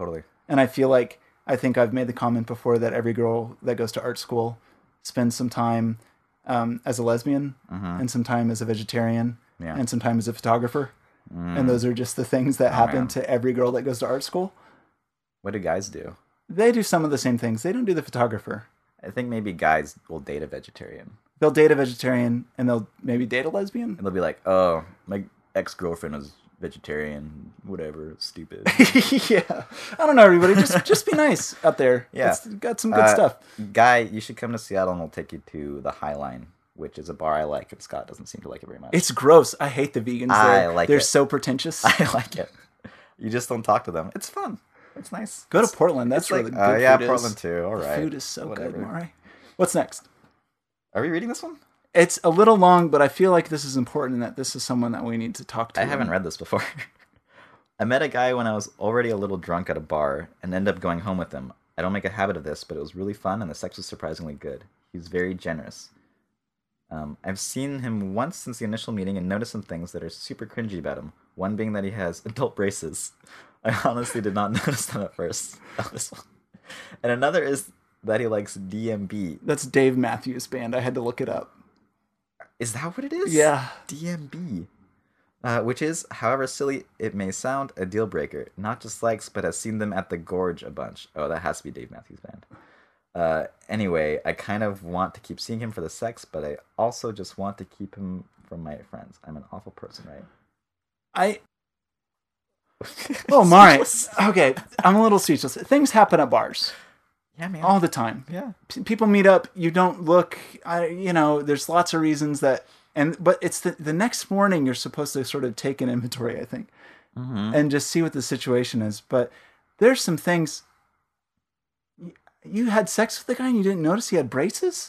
And I feel like, I think I've made the comment before that every girl that goes to art school spends some time um, as a lesbian Mhm. and some time as a vegetarian Yeah. and some time as a photographer. Mm. And those are just the things that Oh, happen man. to every girl that goes to art school. What do guys do? They do some of the same things. They don't do the photographer. I think maybe guys will date a vegetarian. They'll date a vegetarian and they'll maybe date a lesbian. And they'll be like, oh, my ex-girlfriend was vegetarian, whatever, stupid. Yeah. I don't know, everybody. Just just be nice out there. Yeah. It's got some good Uh, stuff. Guy, you should come to Seattle and we'll take you to the High Line, which is a bar I like, and Scott doesn't seem to like it very much. It's gross. I hate the vegans I there. like They're it. so pretentious. I like it. You just don't talk to them. It's fun. It's nice. Go to It's- Portland. That's it's where like, the uh, good yeah, food Portland is. too. All The right. food is so Whatever. good, Maury. What's next? Are we reading this one? It's a little long, but I feel like this is important and that this is someone that we need to talk to. I haven't read this before. I met a guy when I was already a little drunk at a bar and ended up going home with him. I don't make a habit of this, but it was really fun and the sex was surprisingly good. He's very generous. Um, I've seen him once since the initial meeting and noticed some things that are super cringy about him. One being that he has adult braces. I honestly did not notice them at first. That was one. And another is that he likes D M B. That's Dave Matthews Band. I had to look it up. Is that what it is? Yeah. D M B. Uh, which is, however silly it may sound, a deal breaker. Not just likes, but has seen them at the Gorge a bunch. Oh, that has to be Dave Matthews Band. Uh, anyway, I kind of want to keep seeing him for the sex, but I also just want to keep him from my friends. I'm an awful person, right? I. Oh, Mari. Okay, I'm a little speechless. Things happen at bars Yeah, man. all the time. yeah. P- People meet up. You don't look. I, you know, there's lots of reasons that, and but it's the the next morning you're supposed to sort of take an inventory, I think, Mm-hmm. and just see what the situation is. But there's some things. y- You had sex with the guy and you didn't notice he had braces.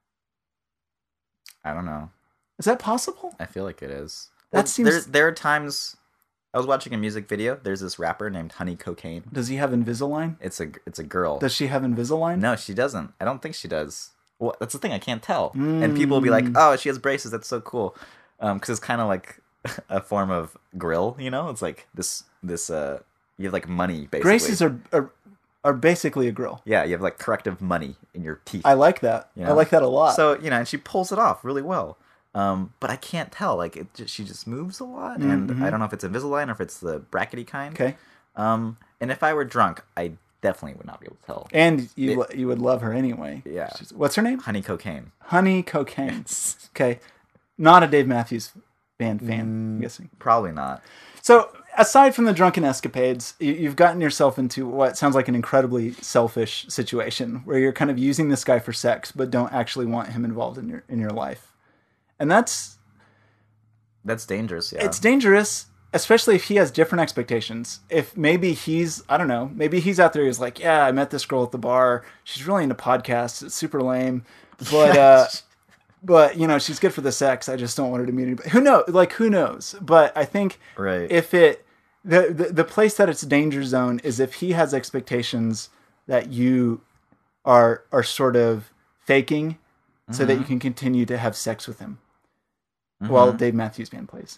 I don't know. Is that possible? I feel like it is. That Well, seems- There, there are times... I was watching a music video. There's this rapper named Honey Cocaine. Does he have Invisalign? It's a, it's a girl. Does she have Invisalign? No, she doesn't. I don't think she does. Well, that's the thing. I can't tell. And people will be like, "Oh, she has braces. That's so cool," because it's kind of like a form of grill. You know, it's like this this uh, you have like money basically. Braces are, are are basically a grill. Yeah, you have like corrective money in your teeth. I like that. You I know? like that a lot. So you know, and she pulls it off really well. Um, but I can't tell. Like it, just, she just moves a lot, and I don't know if it's Invisalign or if it's the brackety kind. okay. Um, and if I were drunk, I definitely would not be able to tell. And you lo- you would love her anyway. Yeah. She's- what's her name? Honey Cocaine. Honey Cocaine. Okay. Not a Dave Matthews Band fan, I'm Mm. guessing. Probably not. So, aside from the drunken escapades, you, you've gotten yourself into what sounds like an incredibly selfish situation where you're kind of using this guy for sex, but don't actually want him involved in your in your life. And that's That's dangerous. Yeah. it's dangerous, especially if he has different expectations. If maybe he's, I don't know, maybe he's out there, he's like, yeah, I met this girl at the bar. She's really into podcasts. It's super lame. But, uh, but you know, she's good for the sex. I just don't want her to meet anybody. Who knows? Like, who knows? But I think Right. if it, the, the, the place that it's danger zone is if he has expectations that you are, are sort of faking so that you can continue to have sex with him while Dave Matthews Band plays.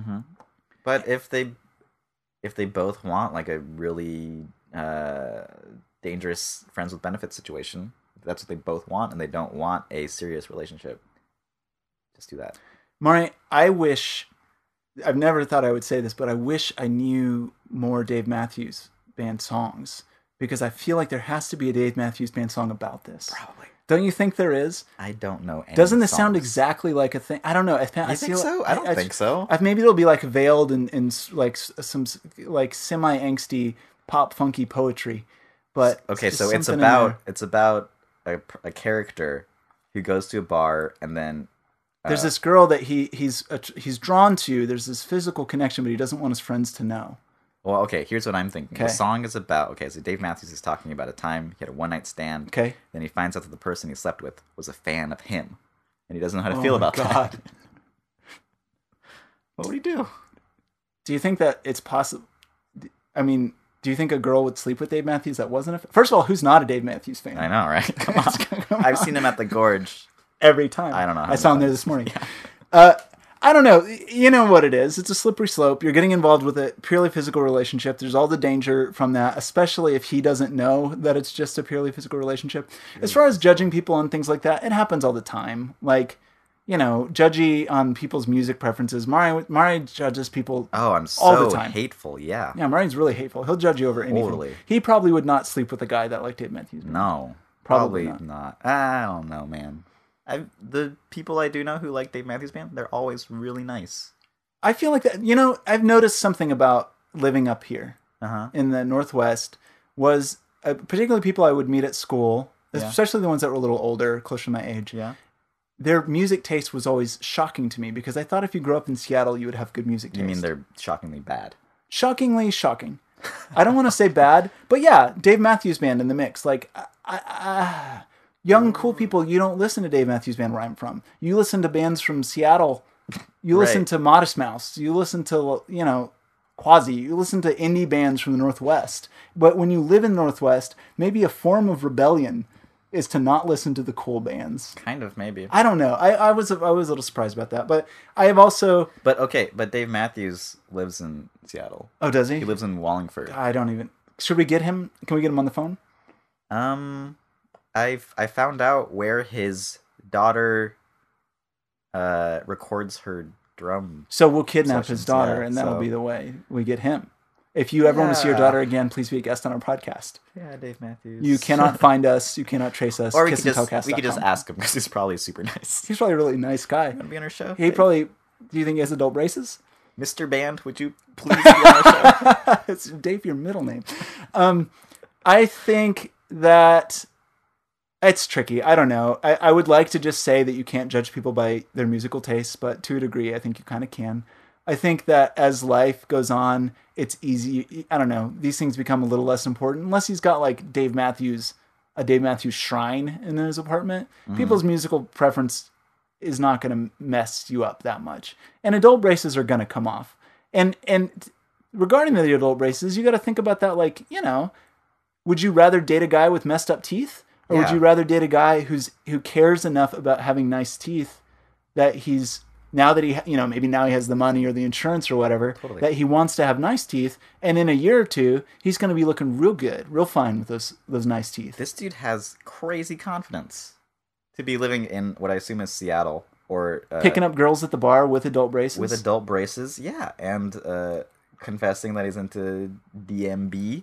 But if they if they both want like a really uh, dangerous friends with benefits situation, if that's what they both want, and they don't want a serious relationship, just do that. Mari, I wish, I've never thought I would say this, but I wish I knew more Dave Matthews Band songs because I feel like there has to be a Dave Matthews Band song about this. Probably. Don't you think there is? I don't know. Any Doesn't this sound songs. exactly like a thing? I don't know. I, I You think feel so? like- I don't think so. I, maybe it'll be like veiled in, in like s- some s- like semi angsty pop funky poetry, but Okay, just so it's something in about there. it's about a, a character who goes to a bar and then There's this girl that he he's att- he's drawn to. There's this physical connection, but he doesn't want his friends to know. well, okay, here's what I'm thinking. Okay. The song is about okay, so Dave Matthews is talking about a time he had a one night stand. Okay. Then he finds out that the person he slept with was a fan of him, and he doesn't know how to feel Oh, about God. that. What would he do? Do you think that it's possible? I mean, do you think a girl would sleep with Dave Matthews that wasn't a fan? First of all, who's not a Dave Matthews fan? I know, right? Come on. Come I've seen him at the Gorge. Every time. I don't know how I saw him many there this morning. Uh, I don't know. You know what it is. It's a slippery slope. You're getting involved with a purely physical relationship. There's all the danger from that, especially if he doesn't know that it's just a purely physical relationship. As far as judging people and things like that, it happens all the time. Like, you know, judgy on people's music preferences. Mari, Mari judges people Oh, I'm so all the time. hateful. Yeah. Yeah, Mari's really hateful. He'll judge you over anything. Totally. He probably would not sleep with a guy that liked Dave Matthews. Band. No. Probably Probably, not. not. I don't know, man. I the people I do know who like Dave Matthews Band, they're always really nice. I feel like that. You know, I've noticed something about living up here Uh-huh. in the Northwest was uh, particularly people I would meet at school, Yeah. especially the ones that were a little older, closer to my age. Yeah. Their music taste was always shocking to me because I thought if you grew up in Seattle, you would have good music taste. You mean they're shockingly bad? Shockingly shocking. I don't want to say bad, but yeah, Dave Matthews Band in the mix. Like, I, I, I, young, cool people, you don't listen to Dave Matthews Band where I'm from. You listen to bands from Seattle. You listen Right. to Modest Mouse. You listen to, you know, Quasi. You listen to indie bands from the Northwest. But when you live in the Northwest, maybe a form of rebellion is to not listen to the cool bands. Kind of, maybe. I don't know. I, I was I was a little surprised about that. But I have also... But okay, but Dave Matthews lives in Seattle. Oh, does he? He lives in Wallingford. I don't even... Should we get him? Can we get him on the phone? Um, I I found out where his daughter uh records her drum. So we'll kidnap his Sessions, daughter, yeah, and that'll so- be the way we get him. If you ever want to see your Yeah. daughter again, please be a guest on our podcast. Yeah, Dave Matthews. You cannot find us. You cannot trace us. or we kiss could and just we could just tellcast dot com. ask him because he's probably super nice. He's probably a really nice guy. Want to be on our show? He probably... Do you think he has adult braces? Mister Band, would you please be on our show? It's Dave, your middle name. Um, I think that it's tricky. I don't know. I, I would like to just say that you can't judge people by their musical tastes, but to a degree, I think you kind of can. I think that as life goes on, it's easy. I don't know. These things become a little less important unless he's got like Dave Matthews, a Dave Matthews shrine in his apartment. Mm-hmm. People's musical preference is not going to mess you up that much. And adult braces are going to come off. And and regarding the adult braces, you got to think about that like, you know, would you rather date a guy with messed up teeth? Or would Yeah. you rather date a guy who's who cares enough about having nice teeth that he's now that he ha- you know maybe now he has the money or the insurance or whatever Totally. that he wants to have nice teeth, and in a year or two he's going to be looking real good, real fine with those those nice teeth. This dude has crazy confidence to be living in what I assume is Seattle or uh, Picking up girls at the bar with adult braces. with adult braces, yeah, and uh, confessing that he's into D M B.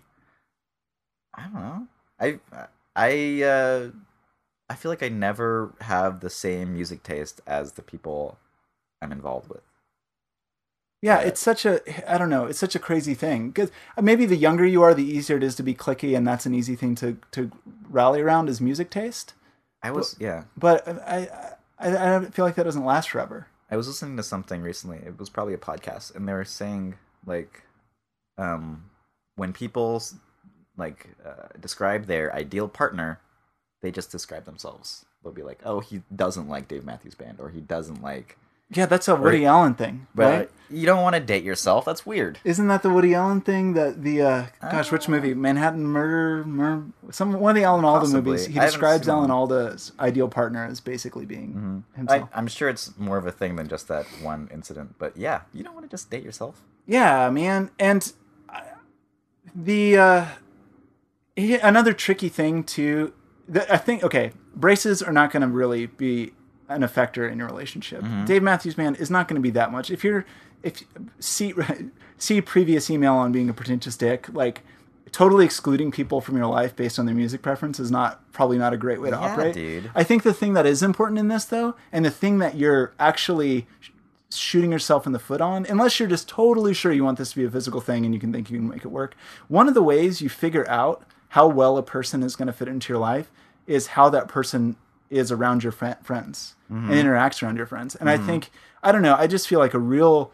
I don't know. I I uh, I feel like I never have the same music taste as the people I'm involved with. Yeah, Yeah. it's such a, I don't know, it's such a crazy thing. Because maybe the younger you are, the easier it is to be cliquey, and that's an easy thing to, to rally around is music taste. I was yeah. But I, I, I feel like that doesn't last forever. I was listening to something recently. It was probably a podcast, and they were saying like, um, when people like uh, describe their ideal partner, they just describe themselves. They'll be like, "Oh, he doesn't like Dave Matthews Band," or "He doesn't like." Yeah, that's a Woody Right. Allen thing, But right? you don't want to date yourself. That's weird. Isn't that the Woody Allen thing? That the uh, gosh, which Uh, movie? Manhattan Murder, Mur- some one of the Alan Alda Possibly. movies. He I haven't describes seen Alan them. Alda's ideal partner as basically being Mm-hmm. I, himself. I'm sure it's more of a thing than just that one incident. But yeah, you don't want to just date yourself. Yeah, man, and uh, the uh, he- another tricky thing too. The, I think okay, braces are not going to really be an effector in your relationship. Mm-hmm. Dave Matthews Band is not going to be that much. If you're if see see previous email on being a pretentious dick, like totally excluding people from your life based on their music preference is not probably not a great way to Yeah, operate. dude. I think the thing that is important in this though, and the thing that you're actually shooting yourself in the foot on, unless you're just totally sure you want this to be a physical thing and you can think you can make it work. One of the ways you figure out how well a person is going to fit into your life is how that person is around your fr- friends Mm-hmm. and interacts around your friends. And I think, I don't know, I just feel like a real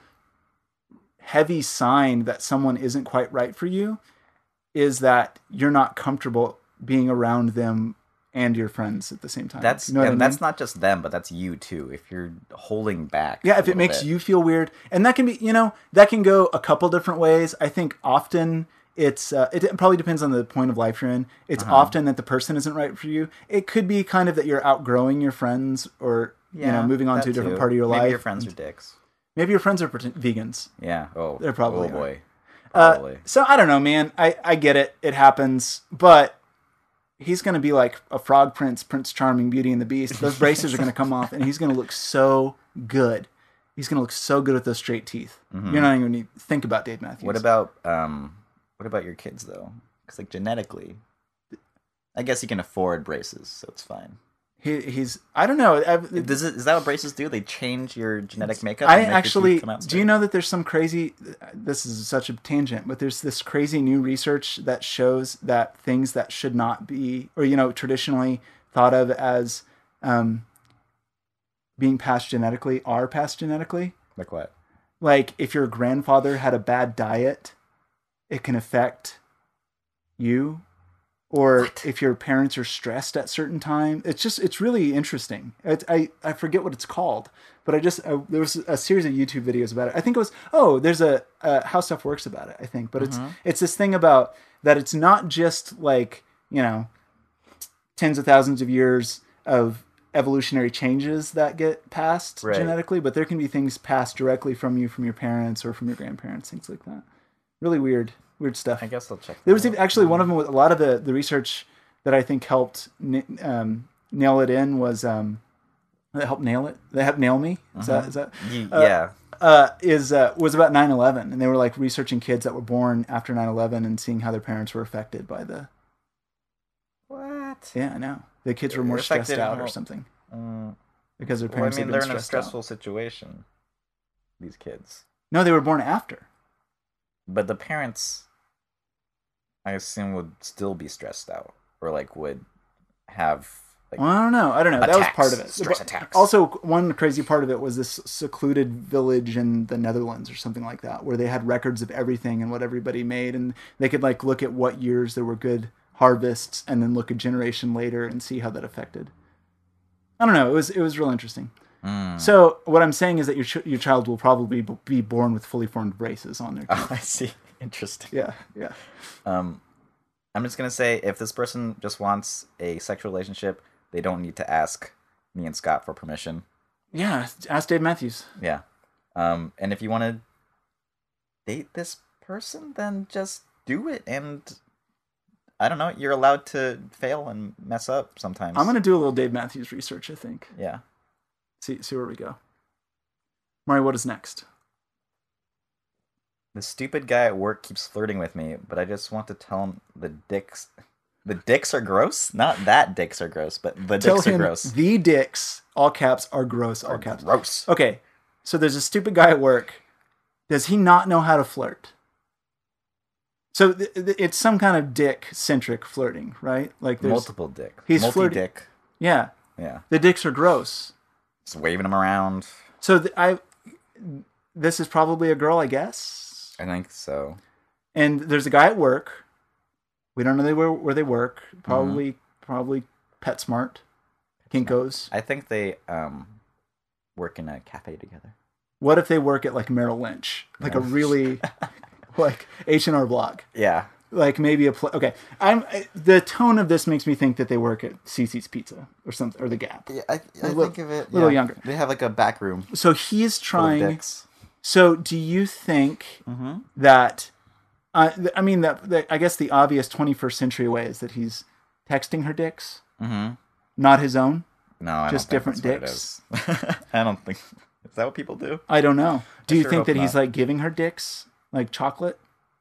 heavy sign that someone isn't quite right for you is that you're not comfortable being around them and your friends at the same time. That's You know what and I mean? that's not just them, but that's you too. If you're holding back, Yeah, a if it little makes bit. you feel weird, and that can be, you know, that can go a couple different ways. I think often it's, uh, it probably depends on the point of life you're in. It's Uh-huh. often that the person isn't right for you. It could be kind of that you're outgrowing your friends, or you know, moving on that to a different too. part of your Maybe life. your friends are dicks. Maybe your friends are pretend- vegans. Yeah. Oh, They're probably Oh boy. Uh, Probably. so I don't know, man. I, I get it. It happens. But he's going to be like a frog prince, Prince Charming, Beauty and the Beast. Those braces are going to come off, and he's going to look so good. He's going to look so good with those straight teeth. Mhm. You're not even going to think about Dave Matthews. What about um? What about your kids though? Because like genetically, I guess you can afford braces, so it's fine. he? He's. I don't know. I've, Does it, is that what braces do? They change your genetic makeup? I and make your teeth actually. come out Do straight? you know that there's some crazy? This is such a tangent, but there's this crazy new research that shows that things that should not be, or you know, traditionally thought of as um, being passed genetically, are passed genetically. Like what? Like if your grandfather had a bad diet, it can affect you. Or What? if your parents are stressed at certain time, it's just it's really interesting. It, I I forget what it's called, but I just I, there was a series of YouTube videos about it. I think it was oh there's a, a How Stuff Works about it. I think, but it's Mhm. it's this thing about that it's not just like you know tens of thousands of years of evolutionary changes that get passed Right. genetically, but there can be things passed directly from you, from your parents or from your grandparents, things like that. Really weird, weird stuff. I guess I'll check. There was that even- out. actually one of them with a lot of the, the research that I think helped n- um, nail it in was um, that helped nail it. That helped nail me. Is that is that You- uh, yeah. uh, is uh, was about nine eleven, and they were like researching kids that were born after nine eleven and seeing how their parents were affected by the. What? Yeah, I know the kids were more Affected stressed out in or what- something Mm, because their well, I parents mean, had they're been in a stressed stressful out. situation. These kids, No, they were born after. but the parents, I assume, would still be stressed out, or like would have like. Well, I don't know. I don't know. That was Attacks, part of it. stress But attacks. Also, one crazy part of it was this secluded village in the Netherlands or something like that, where they had records of everything and what everybody made, and they could like look at what years there were good harvests, and then look a generation later and see how that affected. I don't know. It was it was real interesting. Mm. So what I'm saying is that your ch- your child will probably b- be born with fully formed braces on their teeth. Oh, I see. Interesting. Yeah, yeah. Um, I'm just gonna say, if this person just wants a sexual relationship, they don't need to ask me and Scott for permission. Yeah, ask Dave Matthews. Yeah. Um, and if you want to date this person, then just do it. And I don't know, you're allowed to fail and mess up sometimes. I'm gonna do a little Dave Matthews research, I think. Yeah. See see where we go. Mari, what is next? The stupid guy at work keeps flirting with me, but I just want to tell him the dicks. The dicks are gross? Not that dicks are gross, but the Tell dicks are him gross. the dicks, all caps, are gross, all caps. Gross. Okay, so there's a stupid guy at work. Does he not know how to flirt? So th- th- it's some kind of dick-centric flirting, right? Like there's Multiple dick. He's Multi flirting. dick. yeah, Yeah. the dicks are gross. Just waving them around. So th- I, this is probably a girl, I guess. I think so. And there's a guy at work. We don't know they where, where they work. Probably, probably PetSmart, Kinko's. I think they um work in a cafe together. What if they work at like Merrill Lynch, like a Yeah. really like H and R Block, Yeah. like maybe a pl- okay. I'm I, the tone of this makes me think that they work at Cece's Pizza or something or the Gap. Yeah, I, I little- think of it. little yeah. younger. They have like a back room So he's full of trying. dicks. So do you think Mm-hmm. that? Uh, th- I mean, that, that I guess the obvious twenty-first century way is that he's texting her dicks, Mm-hmm. not his own. No, I Just don't think different that's what it is. I don't think. Is that what people do? I don't know. Do I you sure think hope that he's not. like giving her dicks like chocolate?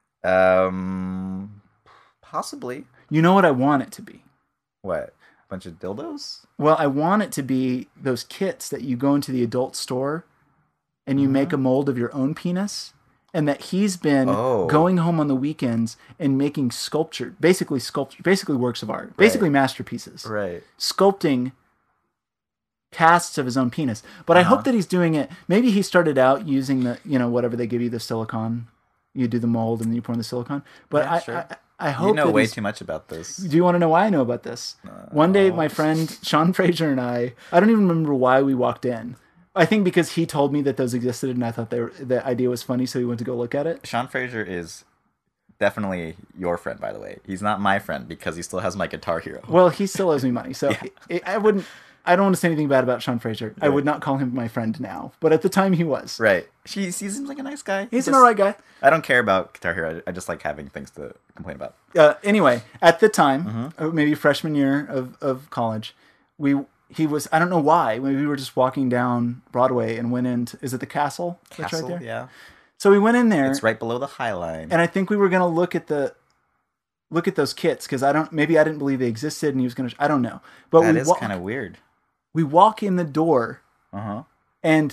Um, possibly. You know what I want it to be? What? Bunch of dildos? Well, I want it to be those kits that you go into the adult store and you Mm-hmm. make a mold of your own penis, and that he's been Oh. going home on the weekends and making sculpture, basically sculpture, basically works of art, basically masterpieces, Right. sculpting casts of his own penis. But I Uh-huh. hope that he's doing it. Maybe he started out using the, you know, whatever they give you, the silicone. You do the mold and then you pour in the silicone. But Yeah, I, sure. I, I hope You know that way he's- too much about this. Do you want to know why I know about this? One day, my friend Sean Fraser and I, I don't even remember why we walked in. I think because he told me that those existed and I thought they were, the idea was funny, so we went to go look at it. Sean Fraser is definitely your friend, by the way. He's not my friend because he still has my Guitar Hero. Well, he still owes me money, so Yeah. it, I wouldn't. I don't want to say anything bad about Sean Fraser. I Right. would not call him my friend now, but at the time he was. Right. She, he seems like a nice guy. He's Just- an alright guy. I don't care about Guitar Hero. I, I just like having things to complain about. Uh, anyway, at the time, Mm-hmm. uh, maybe freshman year of, of college, we he was, I don't know why, maybe we were just walking down Broadway and went into, is it the Castle? That's Castle, right there? yeah. So we went in there. It's right below the High Line. And I think we were going to look at the, look at those kits, because I don't, maybe I didn't believe they existed and he was going to, I don't know. But that we is walk, kind of weird. we walk in the door Uh-huh. and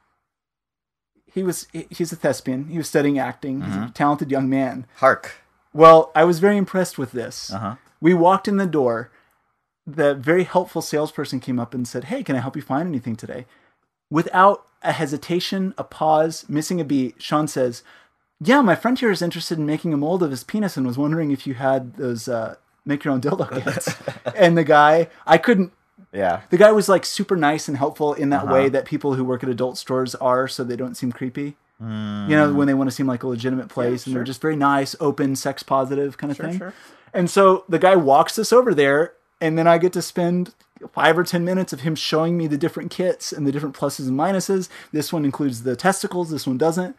he was, he- he's a thespian. He was studying acting. He's Mm-hmm. a talented young man. Hark. Well, I was very impressed with this. Uh-huh. We walked in the door. The very helpful salesperson came up and said, "Hey, can I help you find anything today?" Without a hesitation, a pause, missing a beat, Sean says, "Yeah, my friend here is interested in making a mold of his penis and was wondering if you had those uh, make your own dildo kits." And the guy, I couldn't. Yeah. The guy was like super nice and helpful in that Uh-huh. way that people who work at adult stores are, so they don't seem creepy. Mm. You know, when they want to seem like a legitimate place, Yeah, and they're sure. just very nice, open, sex positive kind of Sure, thing. sure. And so the guy walks us over there, and then I get to spend five or ten minutes of him showing me the different kits and the different pluses and minuses. This one includes the testicles. This one doesn't.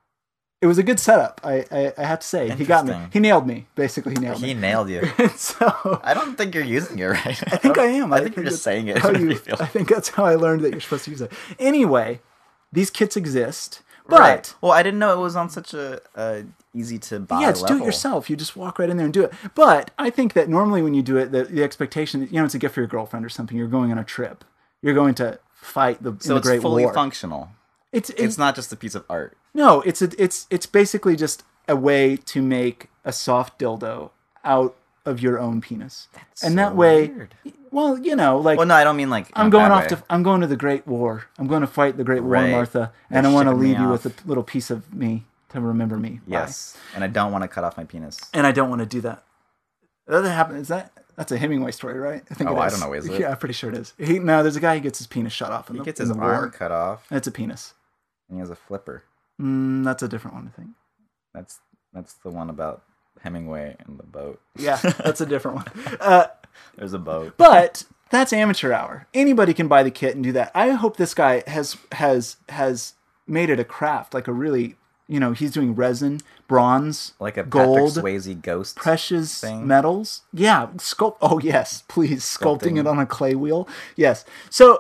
It was a good setup. I I, I have to say, he got me. Interesting. He nailed me. Basically, he nailed He me. nailed you. And so I don't think you're using it right. I think I am. I think you're just that's saying it. how to you- make me feel- I think that's how I learned that you're supposed to use it. Anyway, these kits exist, but Right. Well, I didn't know it was on such a, a easy to buy yeah, it's do level. it yourself. You just walk right in there and do it. But I think that normally when you do it, the, the expectation that, you know, it's a gift for your girlfriend or something. You're going on a trip. You're going to fight the, So in the it's Great fully War. functional. It's, It's it's not just a piece of art. no, it's a, it's it's basically just a way to make a soft dildo out of your own penis, and so that way, weird. well, you know, like Well, no, I don't mean like. in I'm a going bad off way. to I'm going to the Great War. I'm going to fight the Great War, Right. Martha, and They're I want to shipping me leave you off. with a little piece of me to remember me. by. Yes, and I don't want to cut off my penis. And I don't want to do that. That happened. Is that that's a Hemingway story, right? I think Oh, it I is. don't know, is it? Yeah, I'm pretty sure it is. He, no, there's a guy who gets his penis shot off. In He the, gets in his the arm war. cut off, That's a penis. and he has a flipper. Mm, that's a different one, I think. That's that's the one about Hemingway and the boat. Yeah, that's a different one. Uh, There's a boat. but that's amateur hour. Anybody can buy the kit and do that. I hope this guy has has has made it a craft, like a really, you know, he's doing resin, bronze, Like a gold, Patrick Swayze ghost. precious thing. metals. Yeah, sculpt. Oh yes, please, sculpting, Sculpting. it on a clay wheel. Yes. So,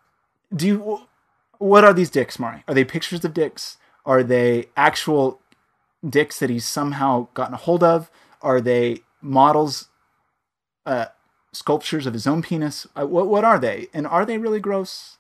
do you? What are these dicks, Mari? Are they pictures of dicks? Are they actual dicks that he's somehow gotten a hold of? Are they models, uh, sculptures of his own penis? Uh, what what are they? And are they really gross?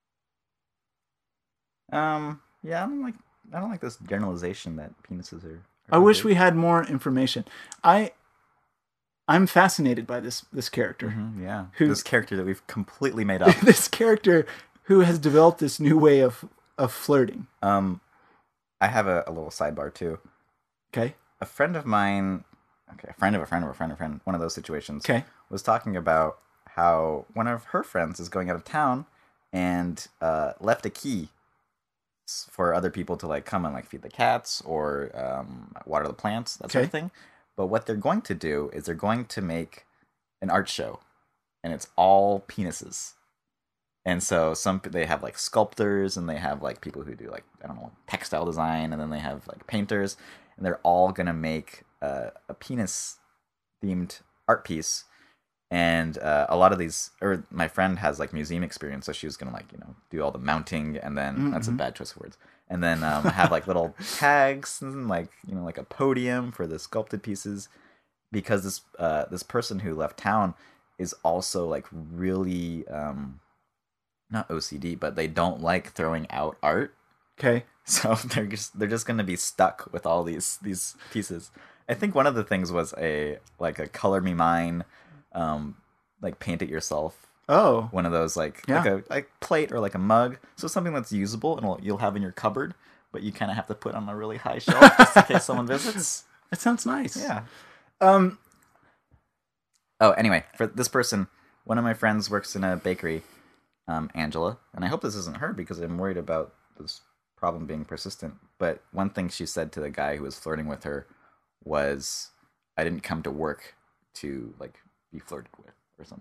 Um. Yeah, I don't like. I don't like this generalization that penises are. are I wish big. we had more information. I I'm fascinated by this this character. Mhm, yeah. Who- This character that we've completely made up. This character who has developed this new way of of flirting. um, I have a, a little sidebar too. Okay. A friend of mine, okay, a friend of a friend of a friend of a friend, one of those situations. Okay. Was talking about how one of her friends is going out of town and uh, left a key s- for other people to like come and like feed the cats or um, water the plants, that sort of Okay. thing. But what they're going to do is they're going to make an art show, and it's all penises. And so some they have like sculptors, and they have like people who do like I don't know textile design, and then they have like painters, and they're all gonna make uh, a penis themed art piece. And uh, a lot of these, or my friend has like museum experience, so she was gonna like you know do all the mounting, and then Mm-hmm. that's a bad choice of words, and then um, have like little tags and like you know like a podium for the sculpted pieces, because this uh, this person who left town is also like really um, not O C D, but they don't like throwing out art. Okay. So they're just they're just gonna be stuck with all these these pieces. I think one of the things was a like a color me mine, um, like paint it yourself. Oh. One of those like Yeah. like a like plate or like a mug. So something that's usable and will- you'll have in your cupboard, but you kind of have to put on a really high shelf just in case someone visits. That sounds nice. Yeah. Um. Oh, anyway, for this person, one of my friends works in a bakery, um, Angela, and I hope this isn't her because I'm worried about this problem being persistent. But one thing she said to the guy who was flirting with her was, "I didn't come to work to like be flirted with or something."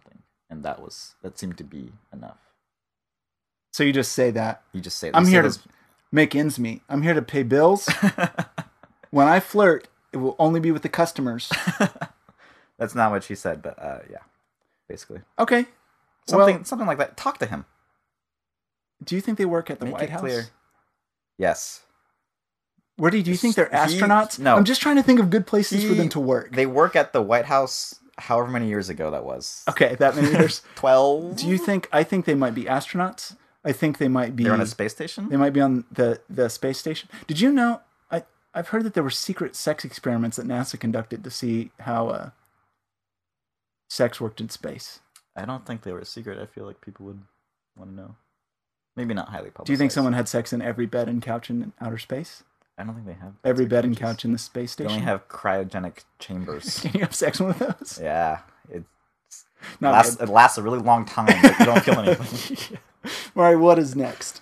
and that was that seemed to be enough. So you just say that. You just say. I'm you here say to those... make ends meet. I'm here to pay bills. When I flirt, it will only be with the customers. That's not what she said, but uh, yeah, basically. Okay. Something Well, something like that. Talk to him. do you think they work at the Make White it House? clear. Yes. Where do you, do you think they're He- astronauts? no. I'm just trying to think of good places for He- them to work. They work at the White House however many years ago that was. Okay, that many years. twelve? Do you think? I think they might be astronauts. I think they might be. They're on a space station? They might be on the the space station. Did you know? I I've heard that there were secret sex experiments that NASA conducted to see how uh, sex worked in space. I don't think they were secret. I feel like people would want to know. Maybe not highly publicized. Do you think someone had sex in every bed and couch in outer space? I don't think they have. Every beds or bed and couches. couch in the space They station? only have cryogenic chambers. Can you have sex in one of those? Yeah. It Not lasts, good. it lasts a really long time, but you don't feel anything. All right, what is next?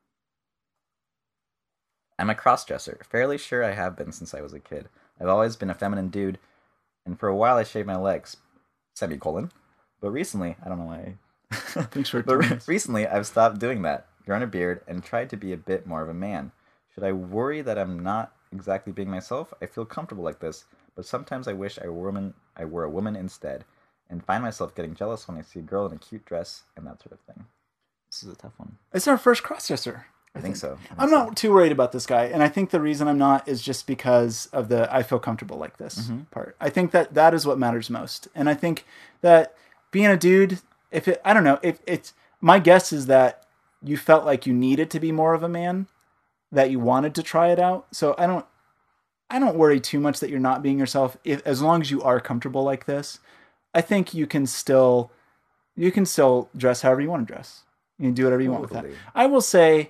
I'm a cross-dresser. Fairly sure I have been since I was a kid. I've always been a feminine dude, and for a while I shaved my legs. Semicolon. But recently, I don't know why. Thanks for But telling re- us. recently, I've stopped doing that, grown a beard, and tried to be a bit more of a man. Should I worry that I'm not exactly being myself? I feel comfortable like this, but sometimes I wish I were a woman. I were a woman instead, and find myself getting jealous when I see a girl in a cute dress and that sort of thing. This is a tough one. It's our first crossdresser. I think so. I think I'm so. not too worried about this guy, and I think the reason I'm not is just because of the I feel comfortable like this part. I think that that is what matters most, and I think that being a dude, if it, I don't know, if it's my guess is that you felt like you needed to be more of a man, that you wanted to try it out. So I don't, I don't worry too much that you're not being yourself. If as long as you are comfortable like this, I think you can still, you can still dress however you want to dress. You can do whatever you want with that. Totally. I will say.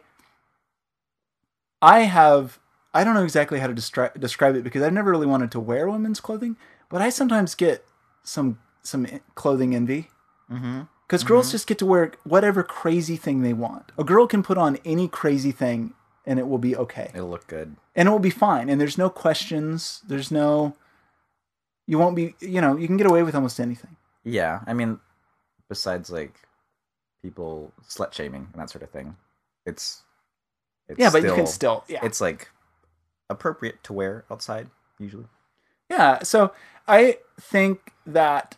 I have, I don't know exactly how to destri- describe it because I've never really wanted to wear women's clothing, but I sometimes get some some clothing envy. Mm-hmm. Because girls just get to wear whatever crazy thing they want. A girl can put on any crazy thing and it will be okay. It'll look good. And it will be fine. And there's no questions. There's no, you won't be, you know, you can get away with almost anything. Yeah, I mean, besides like people slut shaming and that sort of thing, it's, it's Yeah, but still, you can still, yeah. It's like appropriate to wear outside usually. Yeah, so I think that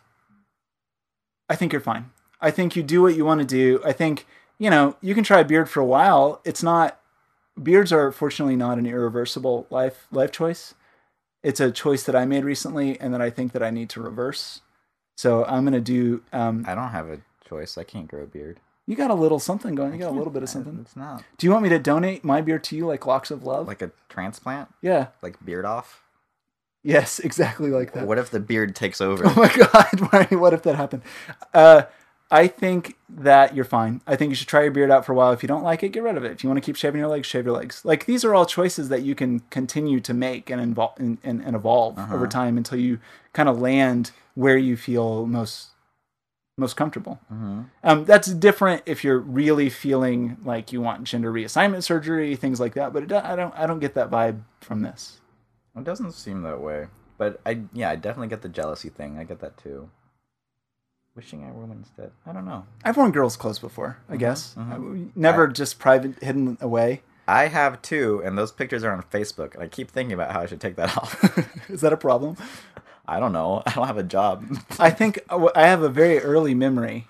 I think you're fine. I think you do what you want to do. I think, you know, you can try a beard for a while. It's not beards are fortunately not an irreversible life life choice. It's a choice that I made recently and that I think that I need to reverse. So I'm going to do um I don't have a choice. I can't grow a beard. you got a little something going. You got a little bit of something. It's not Do you want me to donate my beard to you like locks of love? like a transplant, Yeah. like beard off. Yes, exactly like that. What if the beard takes over? Oh my god, Marty, what if that happened? Uh, I think that you're fine. I think you should try your beard out for a while. If you don't like it, get rid of it. If you want to keep shaving your legs, shave your legs. Like, these are all choices that you can continue to make and, invol- and, and, and evolve Uh-huh. over time until you kind of land where you feel most most comfortable. Mm-hmm. Um, that's different if you're really feeling like you want gender reassignment surgery, things like that. But it, do- I don't I don't get that vibe from this. It doesn't seem that way, but I yeah, I definitely get the jealousy thing. I get that too. Wishing I were a woman instead. I don't know. I've worn girls' clothes before, I guess. mhm. Never I- just private, hidden away. I have too, and those pictures are on Facebook, and I keep thinking about how I should take that off. Is that a problem? I don't know. I don't have a job. I think I have a very early memory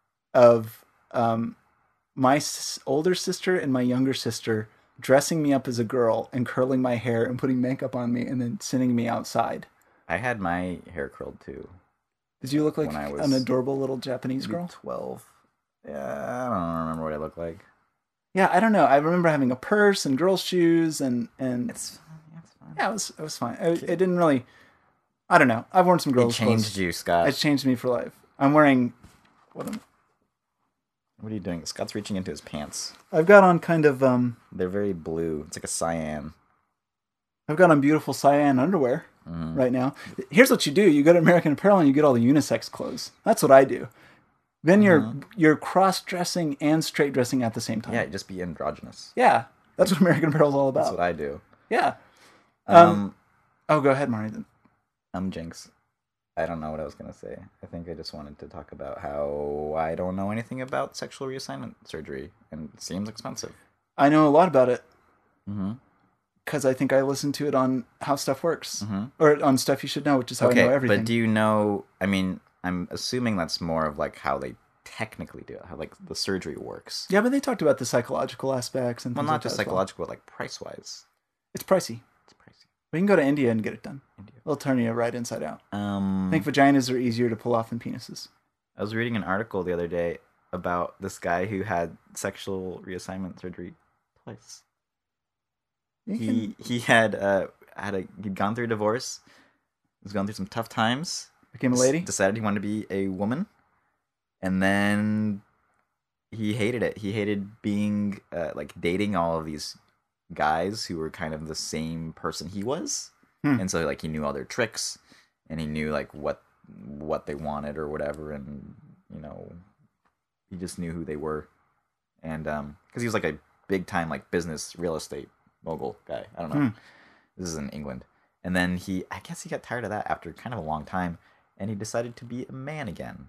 of um, my s- older sister and my younger sister dressing me up as a girl and curling my hair and putting makeup on me and then sending me outside. I had my hair curled too. Did you look like When I was an adorable little Japanese girl? twelve. Yeah, I don't remember what I look like. Yeah, I don't know. I remember having a purse and girls' shoes and and It's, it's fine. yeah, it was it was fine. It, it didn't really. I don't know. I've worn some It girls' changed clothes. you, Scott. It's changed me for life. I'm wearing what am, What are you doing? Scott's reaching into his pants. I've got on kind of um They're very blue. It's like a cyan. I've got on beautiful cyan underwear Mhm. right now. Here's what you do: you go to American Apparel and you get all the unisex clothes. That's what I do. Then you're Mhm. you're cross dressing and straight dressing at the same time. Yeah, just be androgynous. Yeah, that's what American Apparel is all That's about. what I do. Yeah. Um, Um, Oh, go ahead, Marty. Then. um Jinx. I don't know what I was gonna say. I think I just wanted to talk about how I don't know anything about sexual reassignment surgery, and it seems expensive. I know a lot about it Mm-hmm. because I think I listened to it on How Stuff Works, Mm-hmm. or on Stuff You Should Know, which is how Okay, I know everything. but do you know? I mean, I'm assuming that's more of like how they technically do it, how like the surgery works. Yeah, but they talked about the psychological aspects and Well, things not like just that as well. psychological, but like price wise. It's pricey. It's pricey. We can go to India and get it done. India. They'll turn you right inside out. Um, I think vaginas are easier to pull off than penises. I was reading an article the other day about this guy who had sexual reassignment surgery twice. You can- He he had uh had a he'd gone through a divorce. Was going through some tough times. became a s- lady. Decided he wanted to be a woman, and then he hated it. He hated being uh, like dating all of these guys who were kind of the same person he was, Hmm. and so like he knew all their tricks, and he knew like what what they wanted or whatever, and you know, he just knew who they were, and um, because he was like a big time like business real estate mogul guy. I don't know. Hmm. This is in England. And then he, I guess he got tired of that after kind of a long time, and he decided to be a man again.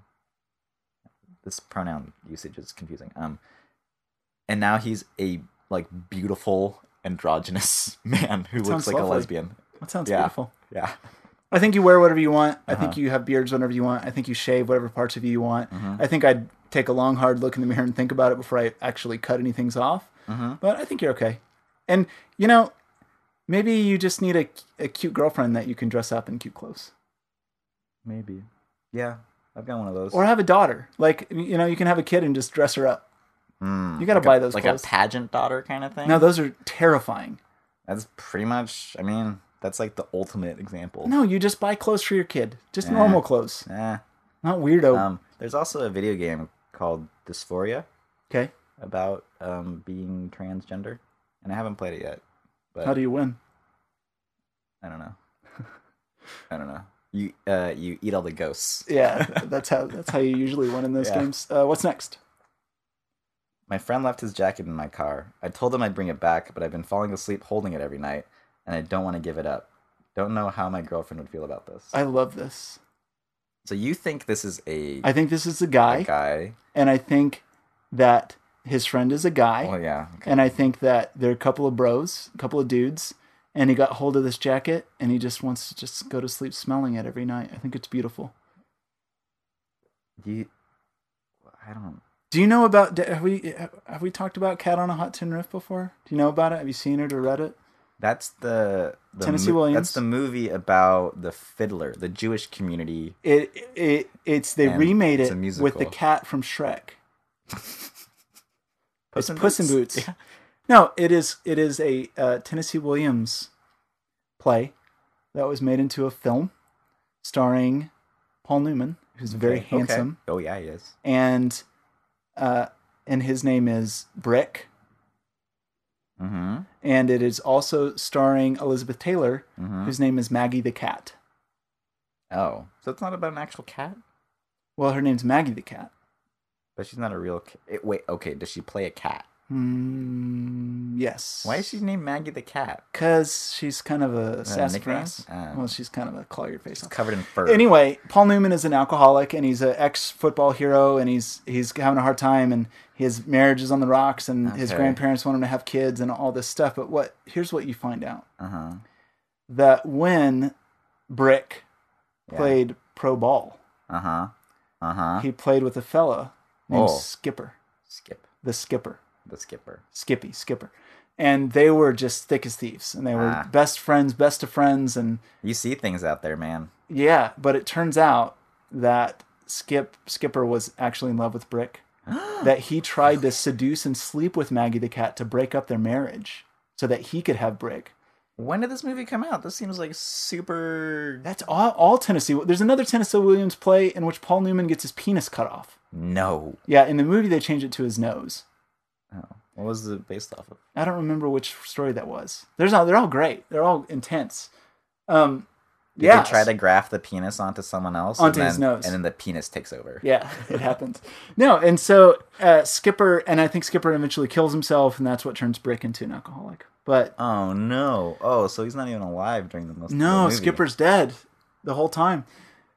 This pronoun usage is confusing. Um, and now he's a like beautiful androgynous man who That looks sounds like a lovely. lesbian. That sounds Yeah. beautiful. Yeah. I think you wear whatever you want. I think Uh-huh. you have beards whenever you want. I think you shave whatever parts of you you want. Mhm. I think I'd take a long, hard look in the mirror and think about it before I actually cut anything off. Mm-hmm. But I think you're okay. And, you know, maybe you just need a, a cute girlfriend that you can dress up in cute clothes. Maybe. Yeah, I've got one of those. Or have a daughter. Like, you know, you can have a kid and just dress her up. Mm, You gotta like buy a, those like clothes. a pageant daughter kind of thing. No, those are terrifying. That's pretty much. I mean, that's like the ultimate example. No, you just buy clothes for your kid. Just Eh. normal clothes. Eh. Not weirdo. Um, there's also a video game called Dysphoria Okay. about um, being transgender, and I haven't played it yet. But How do you win? I don't know. I don't know. You uh, you eat all the ghosts. Yeah, that's how that's how you usually win in those Yeah. games. Uh, what's next? My friend left his jacket in my car. I told him I'd bring it back, but I've been falling asleep holding it every night, and I don't want to give it up. Don't know how my girlfriend would feel about this. I love this. So you think this is a, I think this is a guy, a guy? and I think that his friend is a guy, Oh yeah. Okay. and I think that they're a couple of bros, a couple of dudes, and he got hold of this jacket, and he just wants to just go to sleep smelling it every night. I think it's beautiful. You, I don't. Do you know about? Have we have we talked about Cat on a Hot Tin Roof before? Do you know about it? Have you seen it or read it? That's the, the Tennessee mo- Williams? That's the movie about the fiddler, the Jewish community. It it it's they And remade it's it a with the musical. cat from Shrek. Puss it's in Puss in Boots? Boots. Yeah. No, it is it is a uh, Tennessee Williams play that was made into a film starring Paul Newman, who's very Okay, okay. handsome, Oh yeah, he is. and uh, and his name is Brick, Mm-hmm. and it is also starring Elizabeth Taylor, Mm-hmm. whose name is Maggie the Cat. Oh, so it's not about an actual cat, Well, her name's Maggie the Cat. but she's not a real. Ca- it, wait, okay. Does she play a cat? Mm, yes. Why is she named Maggie the cat? Because she's kind of a Is that a sassafras. nickname? Oh. Well, she's kind of a claw your face off. Covered in fur. Anyway, Paul Newman is an alcoholic, and he's an ex-football hero, and he's he's having a hard time, and his marriage is on the rocks, and his Okay. grandparents want him to have kids, and all this stuff. But what? Here's what you find out: Uh huh. that when Brick Yeah. played pro ball, Uh huh. Uh huh. he played with a fella named Oh. Skipper, Skip the Skipper, the skipper. Skippy, Skipper, and they were just thick as thieves, and they were Ah. best friends, best of friends, and You see things out there, man. yeah. But it turns out that Skip Skipper was actually in love with Brick. That he tried to seduce and sleep with Maggie the cat to break up their marriage so that he could have Brick. When did this movie come out? This seems like super. That's all, all Tennessee. There's another Tennessee Williams play in which Paul Newman gets his penis cut off. No. Yeah, in the movie they change it to his nose. Oh. What was it based off of? I don't remember which story that was. There's all, they're all great. They're all intense. Um, Did yeah. they try to graft the penis onto someone else? Onto and his then, nose. And then the penis takes over. Yeah, it happens. No, and so uh, Skipper, and I think Skipper eventually kills himself, and that's what turns Brick into an alcoholic. But Oh, no. Oh, so he's not even alive during the most of the no, movie. Skipper's dead the whole time.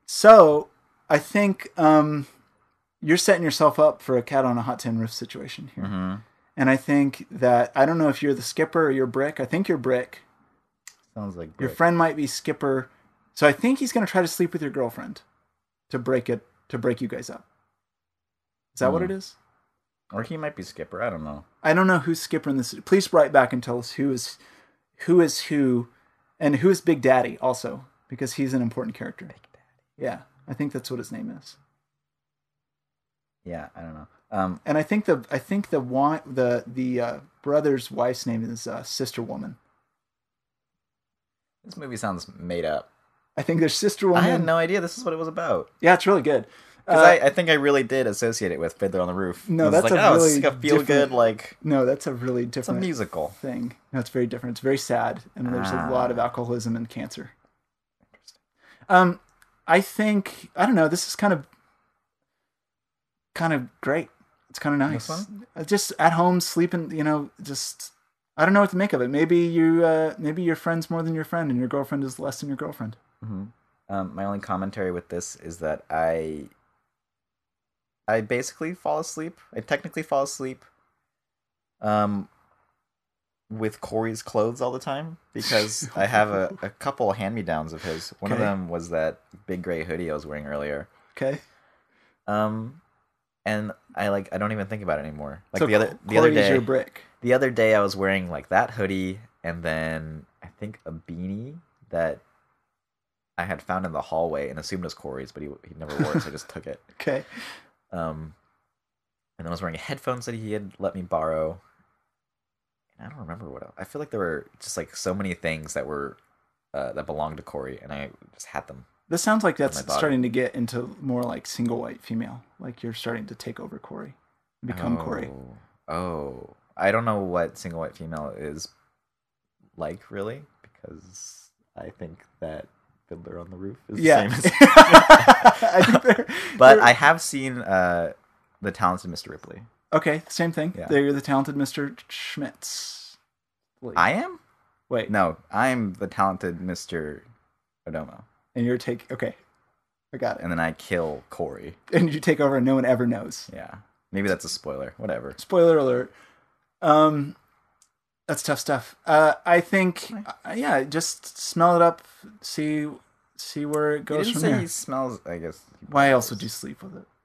So I think um, you're setting yourself up for a cat on a hot tin roof situation here. Mm-hmm. And I think that, I don't know if you're the skipper or you're Brick. I think you're Brick. Sounds like Your Brick. friend might be skipper. So I think he's going to try to sleep with your girlfriend to break it, to break you guys up. Is that Hmm. what it is? Or he might be Skipper. I don't know. I don't know who's skipper in this. Please write back and tell us who is who is who, and who is Big Daddy also, because he's an important character. Big Daddy. Yeah, I think that's what his name is. Yeah, I don't know. Um, And I think the I think the wi- the the uh, brother's wife's name is uh, Sister Woman. this movie sounds made up. I think there's Sister Woman. I had no idea this is what it was about. Yeah, it's really good. Because Uh, I, I think I really did associate it with Fiddler on the Roof. No, I was that's like, a oh, really it's like a feel good, different- like, no, that's a really it's a different musical. thing. No, it's very different. It's very sad, and there's a Ah. lot of alcoholism and cancer. Um, I think I don't know. This is kind of kind of great. It's kind of nice. This one? Uh, Just at home sleeping, you know. Just I don't know what to make of it. Maybe you, uh, maybe your friend's more than your friend, and your girlfriend is less than your girlfriend. Mm-hmm. Um, my only commentary with this is that I, I basically fall asleep. I technically fall asleep, um, with Corey's clothes all the time because I have a, a couple hand-me-downs of his. One Okay. of them was that big gray hoodie I was wearing earlier. Okay. Um, and I like I don't even think about it anymore. Like so the other the other Corey's day, your brick. the other day I was wearing like that hoodie and then I think a beanie that I had found in the hallway and assumed was Corey's, but he he never wore it, so I just took it. Okay. Um, and then I was wearing headphones that he had let me borrow. And I don't remember what else. I feel like there were just like so many things that were uh, that belonged to Corey, and I just had them. This sounds like that's my body. starting to get into more like single white female. Like you're starting to take over Corey, become Corey. Oh, oh, I don't know what single white female is like really, because I think that Fiddler on the Roof is Yeah. the same as. I think they're, But they're- I have seen uh, The Talented Mister Ripley. okay, same thing. Yeah. They're the talented Mister Schmitz. Wait, I am? wait, No, I'm the talented Mister Odomo. and you're take okay, I got it. And then I kill Corey. And you take over, and no one ever knows. Yeah. Maybe that's a spoiler. Whatever. Spoiler alert. Um, that's tough stuff. Uh, I think, uh, yeah, just smell it up, see, see where it He goes didn't from say there. he smells, I guess. he Why else does. would you sleep with it?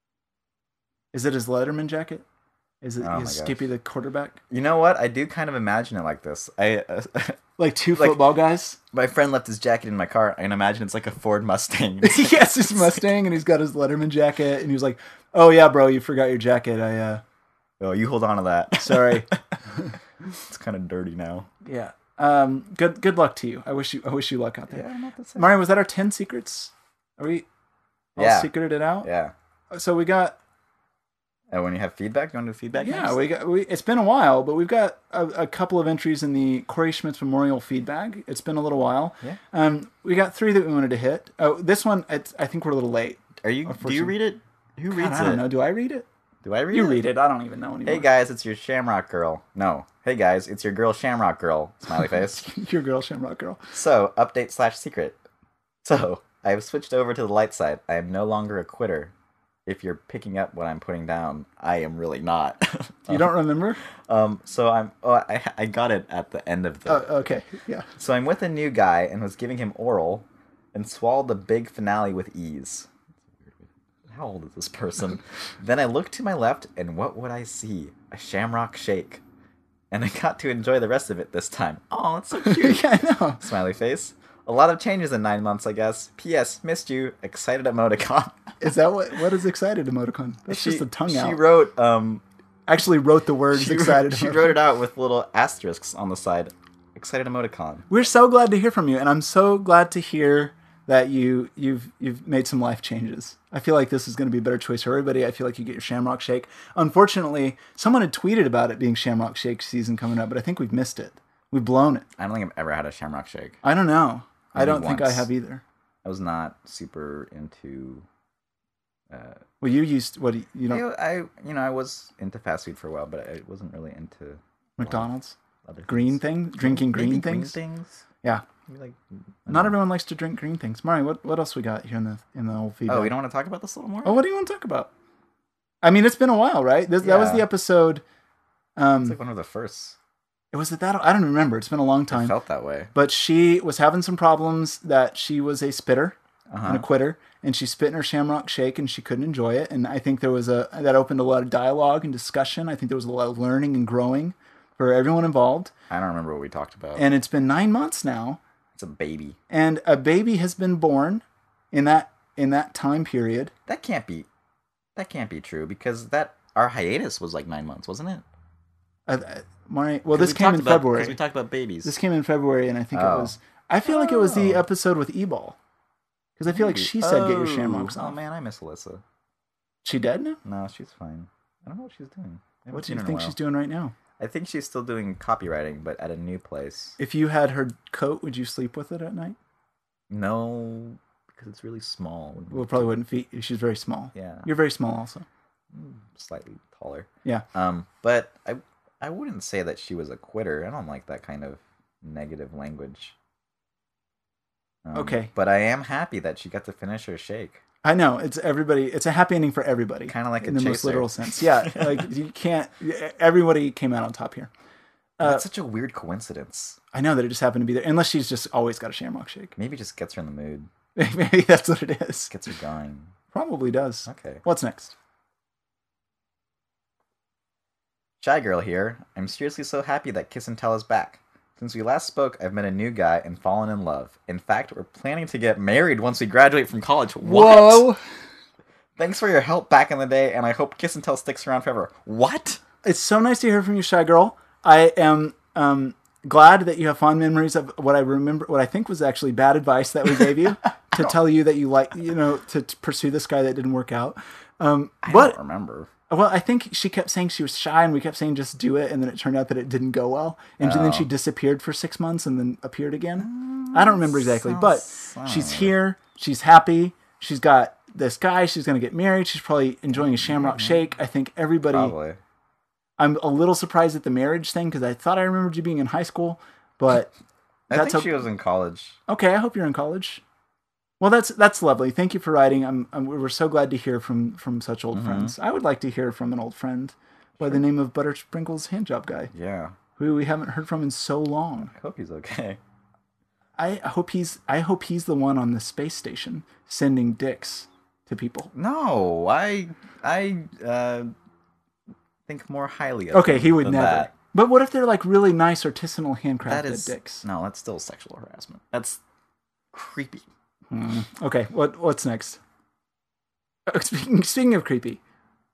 Is it his Letterman jacket? Is it Oh is my Skippy gosh. the quarterback? You know what? I do kind of imagine it like this. I uh, Like two Like- football guys? My friend left his jacket in my car. I can imagine it's like a Ford Mustang. He has his Mustang and he's got his Letterman jacket and he was like, "Oh yeah, bro, you forgot your jacket. I uh Oh, you hold on to that. sorry." It's kind of dirty now. Yeah. Um good good luck to you. I wish you I wish you luck out there. not the same. Mario, was that our ten secrets? Are we all Yeah. secreted it out? Yeah. So we got Uh, when you have feedback, you want to do feedback? yeah, next? we got we it's been a while, but we've got a, a couple of entries in the Corey Schmitz Memorial feedback. It's been a little while. Yeah. Um we got three that we wanted to hit. Oh, this one it's, I think we're a little late. Are you? Do you read it? Who God, reads I don't it? know. Do I read it? Do I read You it? read it. I don't even know anymore. Hey guys, it's your Shamrock Girl. No. Hey guys, it's your girl Shamrock Girl. Smiley face. Your girl, Shamrock Girl. So, update slash secret. So, I have switched over to the light side. I am no longer a quitter. If you're picking up what I'm putting down, I am really not. You don't remember? um. So I'm. Oh, I I got it at the end of the. Oh, okay. Yeah. So I'm with a new guy and was giving him oral, and swallowed the big finale with ease. How old is this person? Then I looked to my left, and what would I see? A shamrock shake. And I got to enjoy the rest of it this time. Oh, it's so cute. Yeah, I know. Smiley face. A lot of changes in nine months, I guess. P S. Missed you. Excited emoticon. Is that what? What is excited emoticon? That's she, just a tongue she out. wrote, um... Actually wrote the words She, excited. she emoticon. wrote it out with little asterisks on the side. Excited emoticon. We're so glad to hear from you, and I'm so glad to hear that you you've you've made some life changes. I feel like this is going to be a better choice for everybody. I feel like you get your Shamrock Shake. Unfortunately, someone had tweeted about it being Shamrock Shake season coming up, but I think we've missed it. We've blown it. I don't think I've ever had a shamrock shake. I don't know. I Maybe don't think I once. have either. I was not super into... Uh, Well, you used what do you, you know I, I, you know, I was into fast food for a while, but I wasn't really into McDonald's other green things. thing, drinking green Maybe things. things. Yeah. Maybe like. Not everyone likes to drink green things. Mari, what, what else we got here in the in the old feedback? Oh, we don't want to talk about this a little more? Oh, what do you want to talk about? I mean, it's been a while, right? This, That was Yeah. the episode. Um, It's like one of the first. it was it that I don't remember. It's been a long It time. felt that way. But she was having some problems that she was a spitter Uh-huh. and a quitter, and she spit in her Shamrock Shake, and she couldn't enjoy it. And I think there was a that opened a lot of dialogue and discussion. I think there was a lot of learning and growing for everyone involved. I don't remember what we talked about. And it's been nine months now, It's a baby. and a baby has been born in that in that time period. That can't be. That can't be true because that our hiatus was like nine months, wasn't it? Uh, uh, Mari, well, this we came talked in about, February. Because we talked about babies. This came in February, and I think Oh. it was. I feel like it was the Oh. episode with E-Ball. Because I feel like she said, "Get your shamrocks Oh off." man, I miss Alyssa. She dead now? No, she's fine. I don't know what she's doing. I haven't What do seen you her in a think while. she's doing right now? I think she's still doing copywriting, but at a new place. If you had her coat, would you sleep with it at night? No, because it's really small. Well, probably wouldn't fit. She's very small. Yeah, You're very small, also. slightly taller. Yeah. Um, but I I wouldn't say that she was a quitter. I don't like that kind of negative language. Um, Okay. But I am happy that she got to finish her shake. I know it's everybody. It's a happy ending for everybody. Kinda like in a the most chaser. literal sense. Yeah, like you can't. Everybody came out on top here. Uh, That's such a weird coincidence. I know that it just happened to be there, unless she's just always got a Shamrock Shake. Maybe it just gets her in the mood. Maybe that's what it is. Gets her going. Probably does. Okay. What's next? Shy Girl here. I'm seriously so happy that Kiss and Tell is back. Since we last spoke, I've met a new guy and fallen in love. In fact, we're planning to get married once we graduate from college. What? Whoa! Thanks for your help back in the day, and I hope Kiss and Tell sticks around forever. What? It's so nice to hear from you, Shy Girl. I am um, glad that you have fond memories of what I remember, what I think was actually bad advice that we gave you to tell you that you like, you know, to, to pursue this guy that didn't work out. Um, I but don't remember. well, I think she kept saying she was shy, and we kept saying just do it, and then it turned out that it didn't go well, and Oh. then she disappeared for six months and then appeared again. I don't remember exactly, but sounds- she's here. She's happy. She's got this guy. She's going to get married. She's probably enjoying a Shamrock Shake. I think everybody. Probably. I'm a little surprised at the marriage thing because I thought I remembered you being in high school, but I that's think a- she was in college. okay. I hope you're in college. Well, that's that's lovely. Thank you for writing. I'm, I'm we're so glad to hear from from such old friends. I would like to hear from an old friend by the name of Butter Sprinkles Handjob Guy, Yeah. who we haven't heard from in so long. I hope he's okay. I hope he's I hope he's the one on the space station sending dicks to people. No, I I uh, think more highly of Okay, him he would than never. that. But what if they're like really nice artisanal handcrafted That is dicks? no, that's still sexual harassment. That's creepy. Okay, what what's next? Uh, Speaking, speaking of creepy,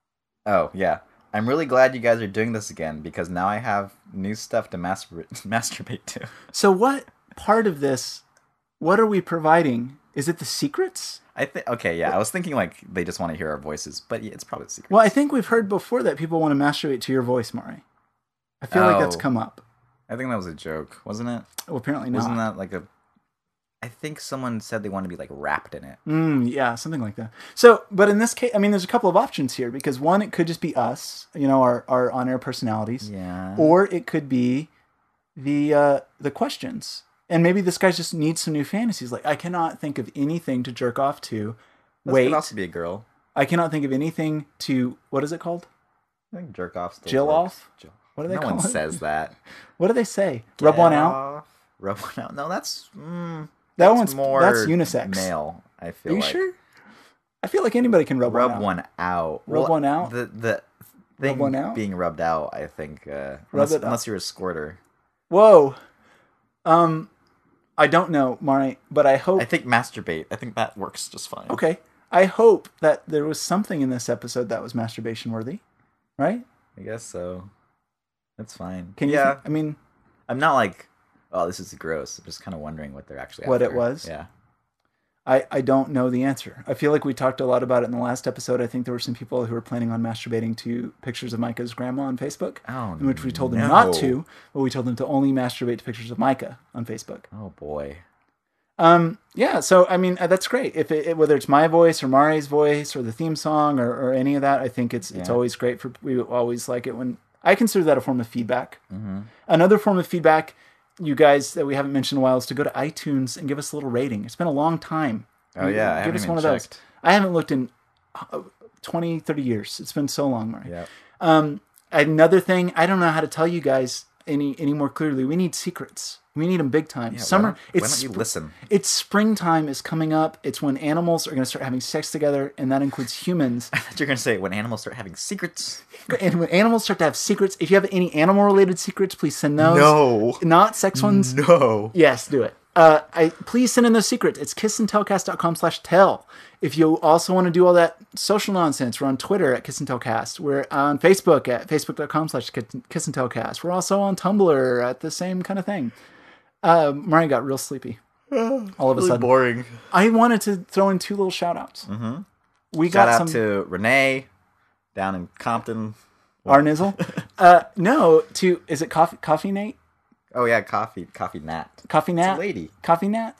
Oh yeah, I'm really glad you guys are doing this again because now I have new stuff to masturbate masturbate to. so what part of this? What are we providing? Is it the secrets? I think okay, yeah. I was thinking like they just want to hear our voices, but yeah, it's probably the secret. Well, I think we've heard before that people want to masturbate to your voice, Mari. I feel like that's Oh. come up. I think that was a joke, wasn't it? Well, apparently not. Wasn't that like a? I think someone said they want to be like wrapped in it. Mm, yeah, something like that. So, but in this case, I mean, there's a couple of options here because one, it could just be us, you know, our, our on-air personalities, Yeah. or it could be the uh, the questions, and maybe this guy just needs some new fantasies. Like, I cannot think of anything to jerk off to. This Wait, could also be a girl. I cannot think of anything to. What is it called? I think jerk off. Still Jill works. off? Jill. What do they no call one it? says that. What do they say? Rub one Get out. off. Rub one out. No, that's mm, That that's one's more that's unisex. male. I feel Are you like. sure? I feel like anybody can rub, Rub one out. one out. Rub one out? The the thing one out? being rubbed out. I think uh, unless, it out. unless you're a squirter. Whoa. Um, I don't know, Mari, but I hope. I think masturbate. I think that works just fine. Okay. I hope that there was something in this episode that was masturbation worthy, right? I guess so. That's fine. Can you? yeah. Think, I mean, I'm not like, oh, this is gross. I'm just kind of wondering what they're actually What it after. was? Yeah. I I don't know the answer. I feel like we talked a lot about it in the last episode. I think there were some people who were planning on masturbating to pictures of Micah's grandma on Facebook, Oh, in which we told them no. not to, but we told them to only masturbate to pictures of Micah on Facebook. Oh boy. Um, yeah, so I mean uh, that's great. If it, it- whether it's my voice or Mari's voice or the theme song or, or any of that, I think it's it's Yeah. always great for. We always like it when I consider that a form of feedback. Mm-hmm. Another form of feedback you guys that we haven't mentioned in a while is to go to iTunes and give us a little rating. It's been a long time. Oh, yeah. I Give haven't us even one of checked. those. I haven't looked in uh, twenty, thirty years. It's been so long, Mari. Yeah. Um, another thing, I don't know how to tell you guys any any more clearly. We need secrets. We need them big time. Yeah, Summer. Why don't, why it's don't you sp- listen? It's springtime is coming up. It's when animals are going to start having sex together, and that includes humans. You're going to say when animals start having secrets. And when animals start to have secrets, if you have any animal-related secrets, please send those. No. Not sex ones. No. Yes, do it. Uh, I please send in those secrets. It's kissandtellcast.com slash tell. If you also want to do all that social nonsense, we're on Twitter at kissandtellcast. We're on Facebook at facebook.com slash kissandtellcast. We're also on Tumblr at the same kind of thing. Uh, Mari got real sleepy. All of a sudden. boring. I wanted to throw in two little shout-outs. Mm-hmm. We Shout got out some... to Renee down in Compton. Arnizzle? uh, no, to... Is it Coffee, Coffee Nate? Oh, yeah, Coffee. Coffee Nat. Coffee Nat? It's a lady. Coffee Nat?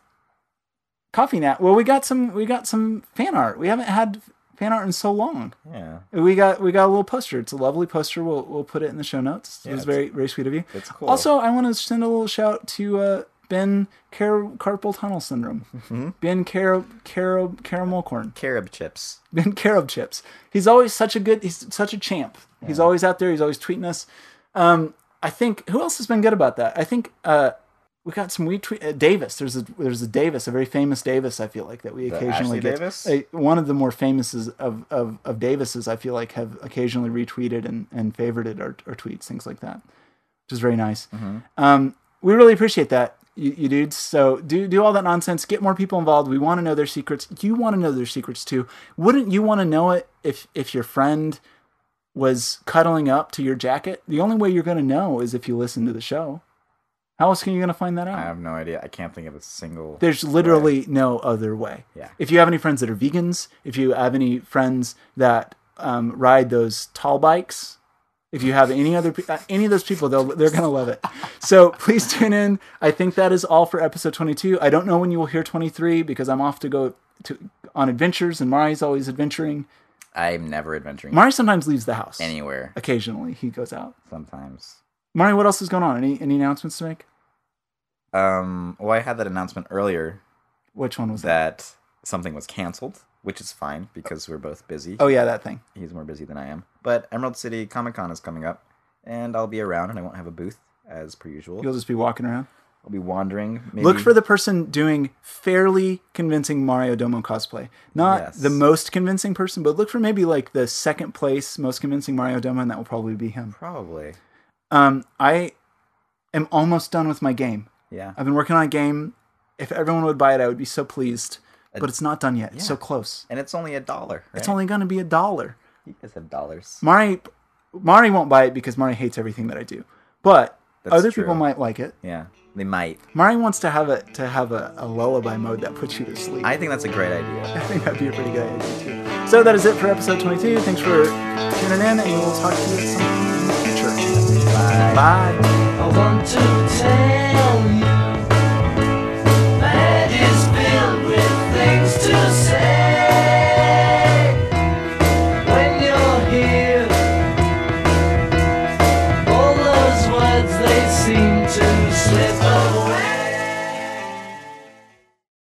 Coffee Nat. Well, we got some we got some fan art. We haven't had fan art in so long. Yeah. We got we got a little poster. It's a lovely poster. We'll we'll put it in the show notes. It Yeah, was it's- very very sweet of you. It's cool. Also, I want to send a little shout to uh, Ben Car- Carpal Tunnel Syndrome. Mm-hmm. Ben Car- Car- Caramel Corn. Carob chips. Ben Carob Chips. He's always such a good. He's such a champ. He's always out there. He's always tweeting us. Um, I think who else has been good about that? I think uh, we got some we tweet uh, Davis. There's a there's a Davis, a very famous Davis. I feel like that we The occasionally Ashley get. Davis? A, one of the more famous of of of Davises. I feel like have occasionally retweeted and and favorited our, our tweets, things like that, which is very nice. Mm-hmm. Um, we really appreciate that. You, you dudes, so do do all that nonsense. Get more people involved. We want to know their secrets. You want to know their secrets too. Wouldn't you want to know it if if your friend was cuddling up to your jacket? The only way you're going to know is if you listen to the show. How else are you going to find that out? I have no idea. I can't think of a single... There's literally no other way. Yeah. If you have any friends that are vegans, if you have any friends that um, ride those tall bikes, if you have any other pe- uh, any of those people, they'll they're gonna love it. So please tune in. I think that is all for episode twenty-two. I don't know when you will hear twenty-three because I'm off to go to on adventures, and Mari's always adventuring. I'm never adventuring Mari sometimes leaves the house. anywhere. Occasionally, he goes out. Sometimes. Mari, what else is going on? Any any announcements to make? Um. Well, I had that announcement earlier Which one was that? that something was canceled, which is fine because we're both busy. Oh yeah, that thing. He's more busy than I am. But Emerald City Comic Con is coming up, and I'll be around, and I won't have a booth as per usual. You'll just be walking around. I'll be wandering. Maybe. Look for the person doing fairly convincing Mario Domo cosplay. Not Yes. the most convincing person, but look for maybe like the second place most convincing Mario Domo, and that will probably be him. Probably. Um, I am almost done with my game. Yeah. I've been working on a game. If everyone would buy it, I would be so pleased. But it's not done yet. It's Yeah. so close. And it's only a dollar. Right? It's only going to be a dollar. You guys have dollars. Mari, Mari won't buy it because Mari hates everything that I do. But That's other true. people might like it. Yeah. They might. Mari wants to have a to have a, a lullaby mode that puts you to sleep. I think that's a great idea. I think that'd be a pretty good idea too. So that is it for episode twenty-two. Thanks for tuning in, and we'll talk to you at some point in the future. Bye. Bye. I want to tell you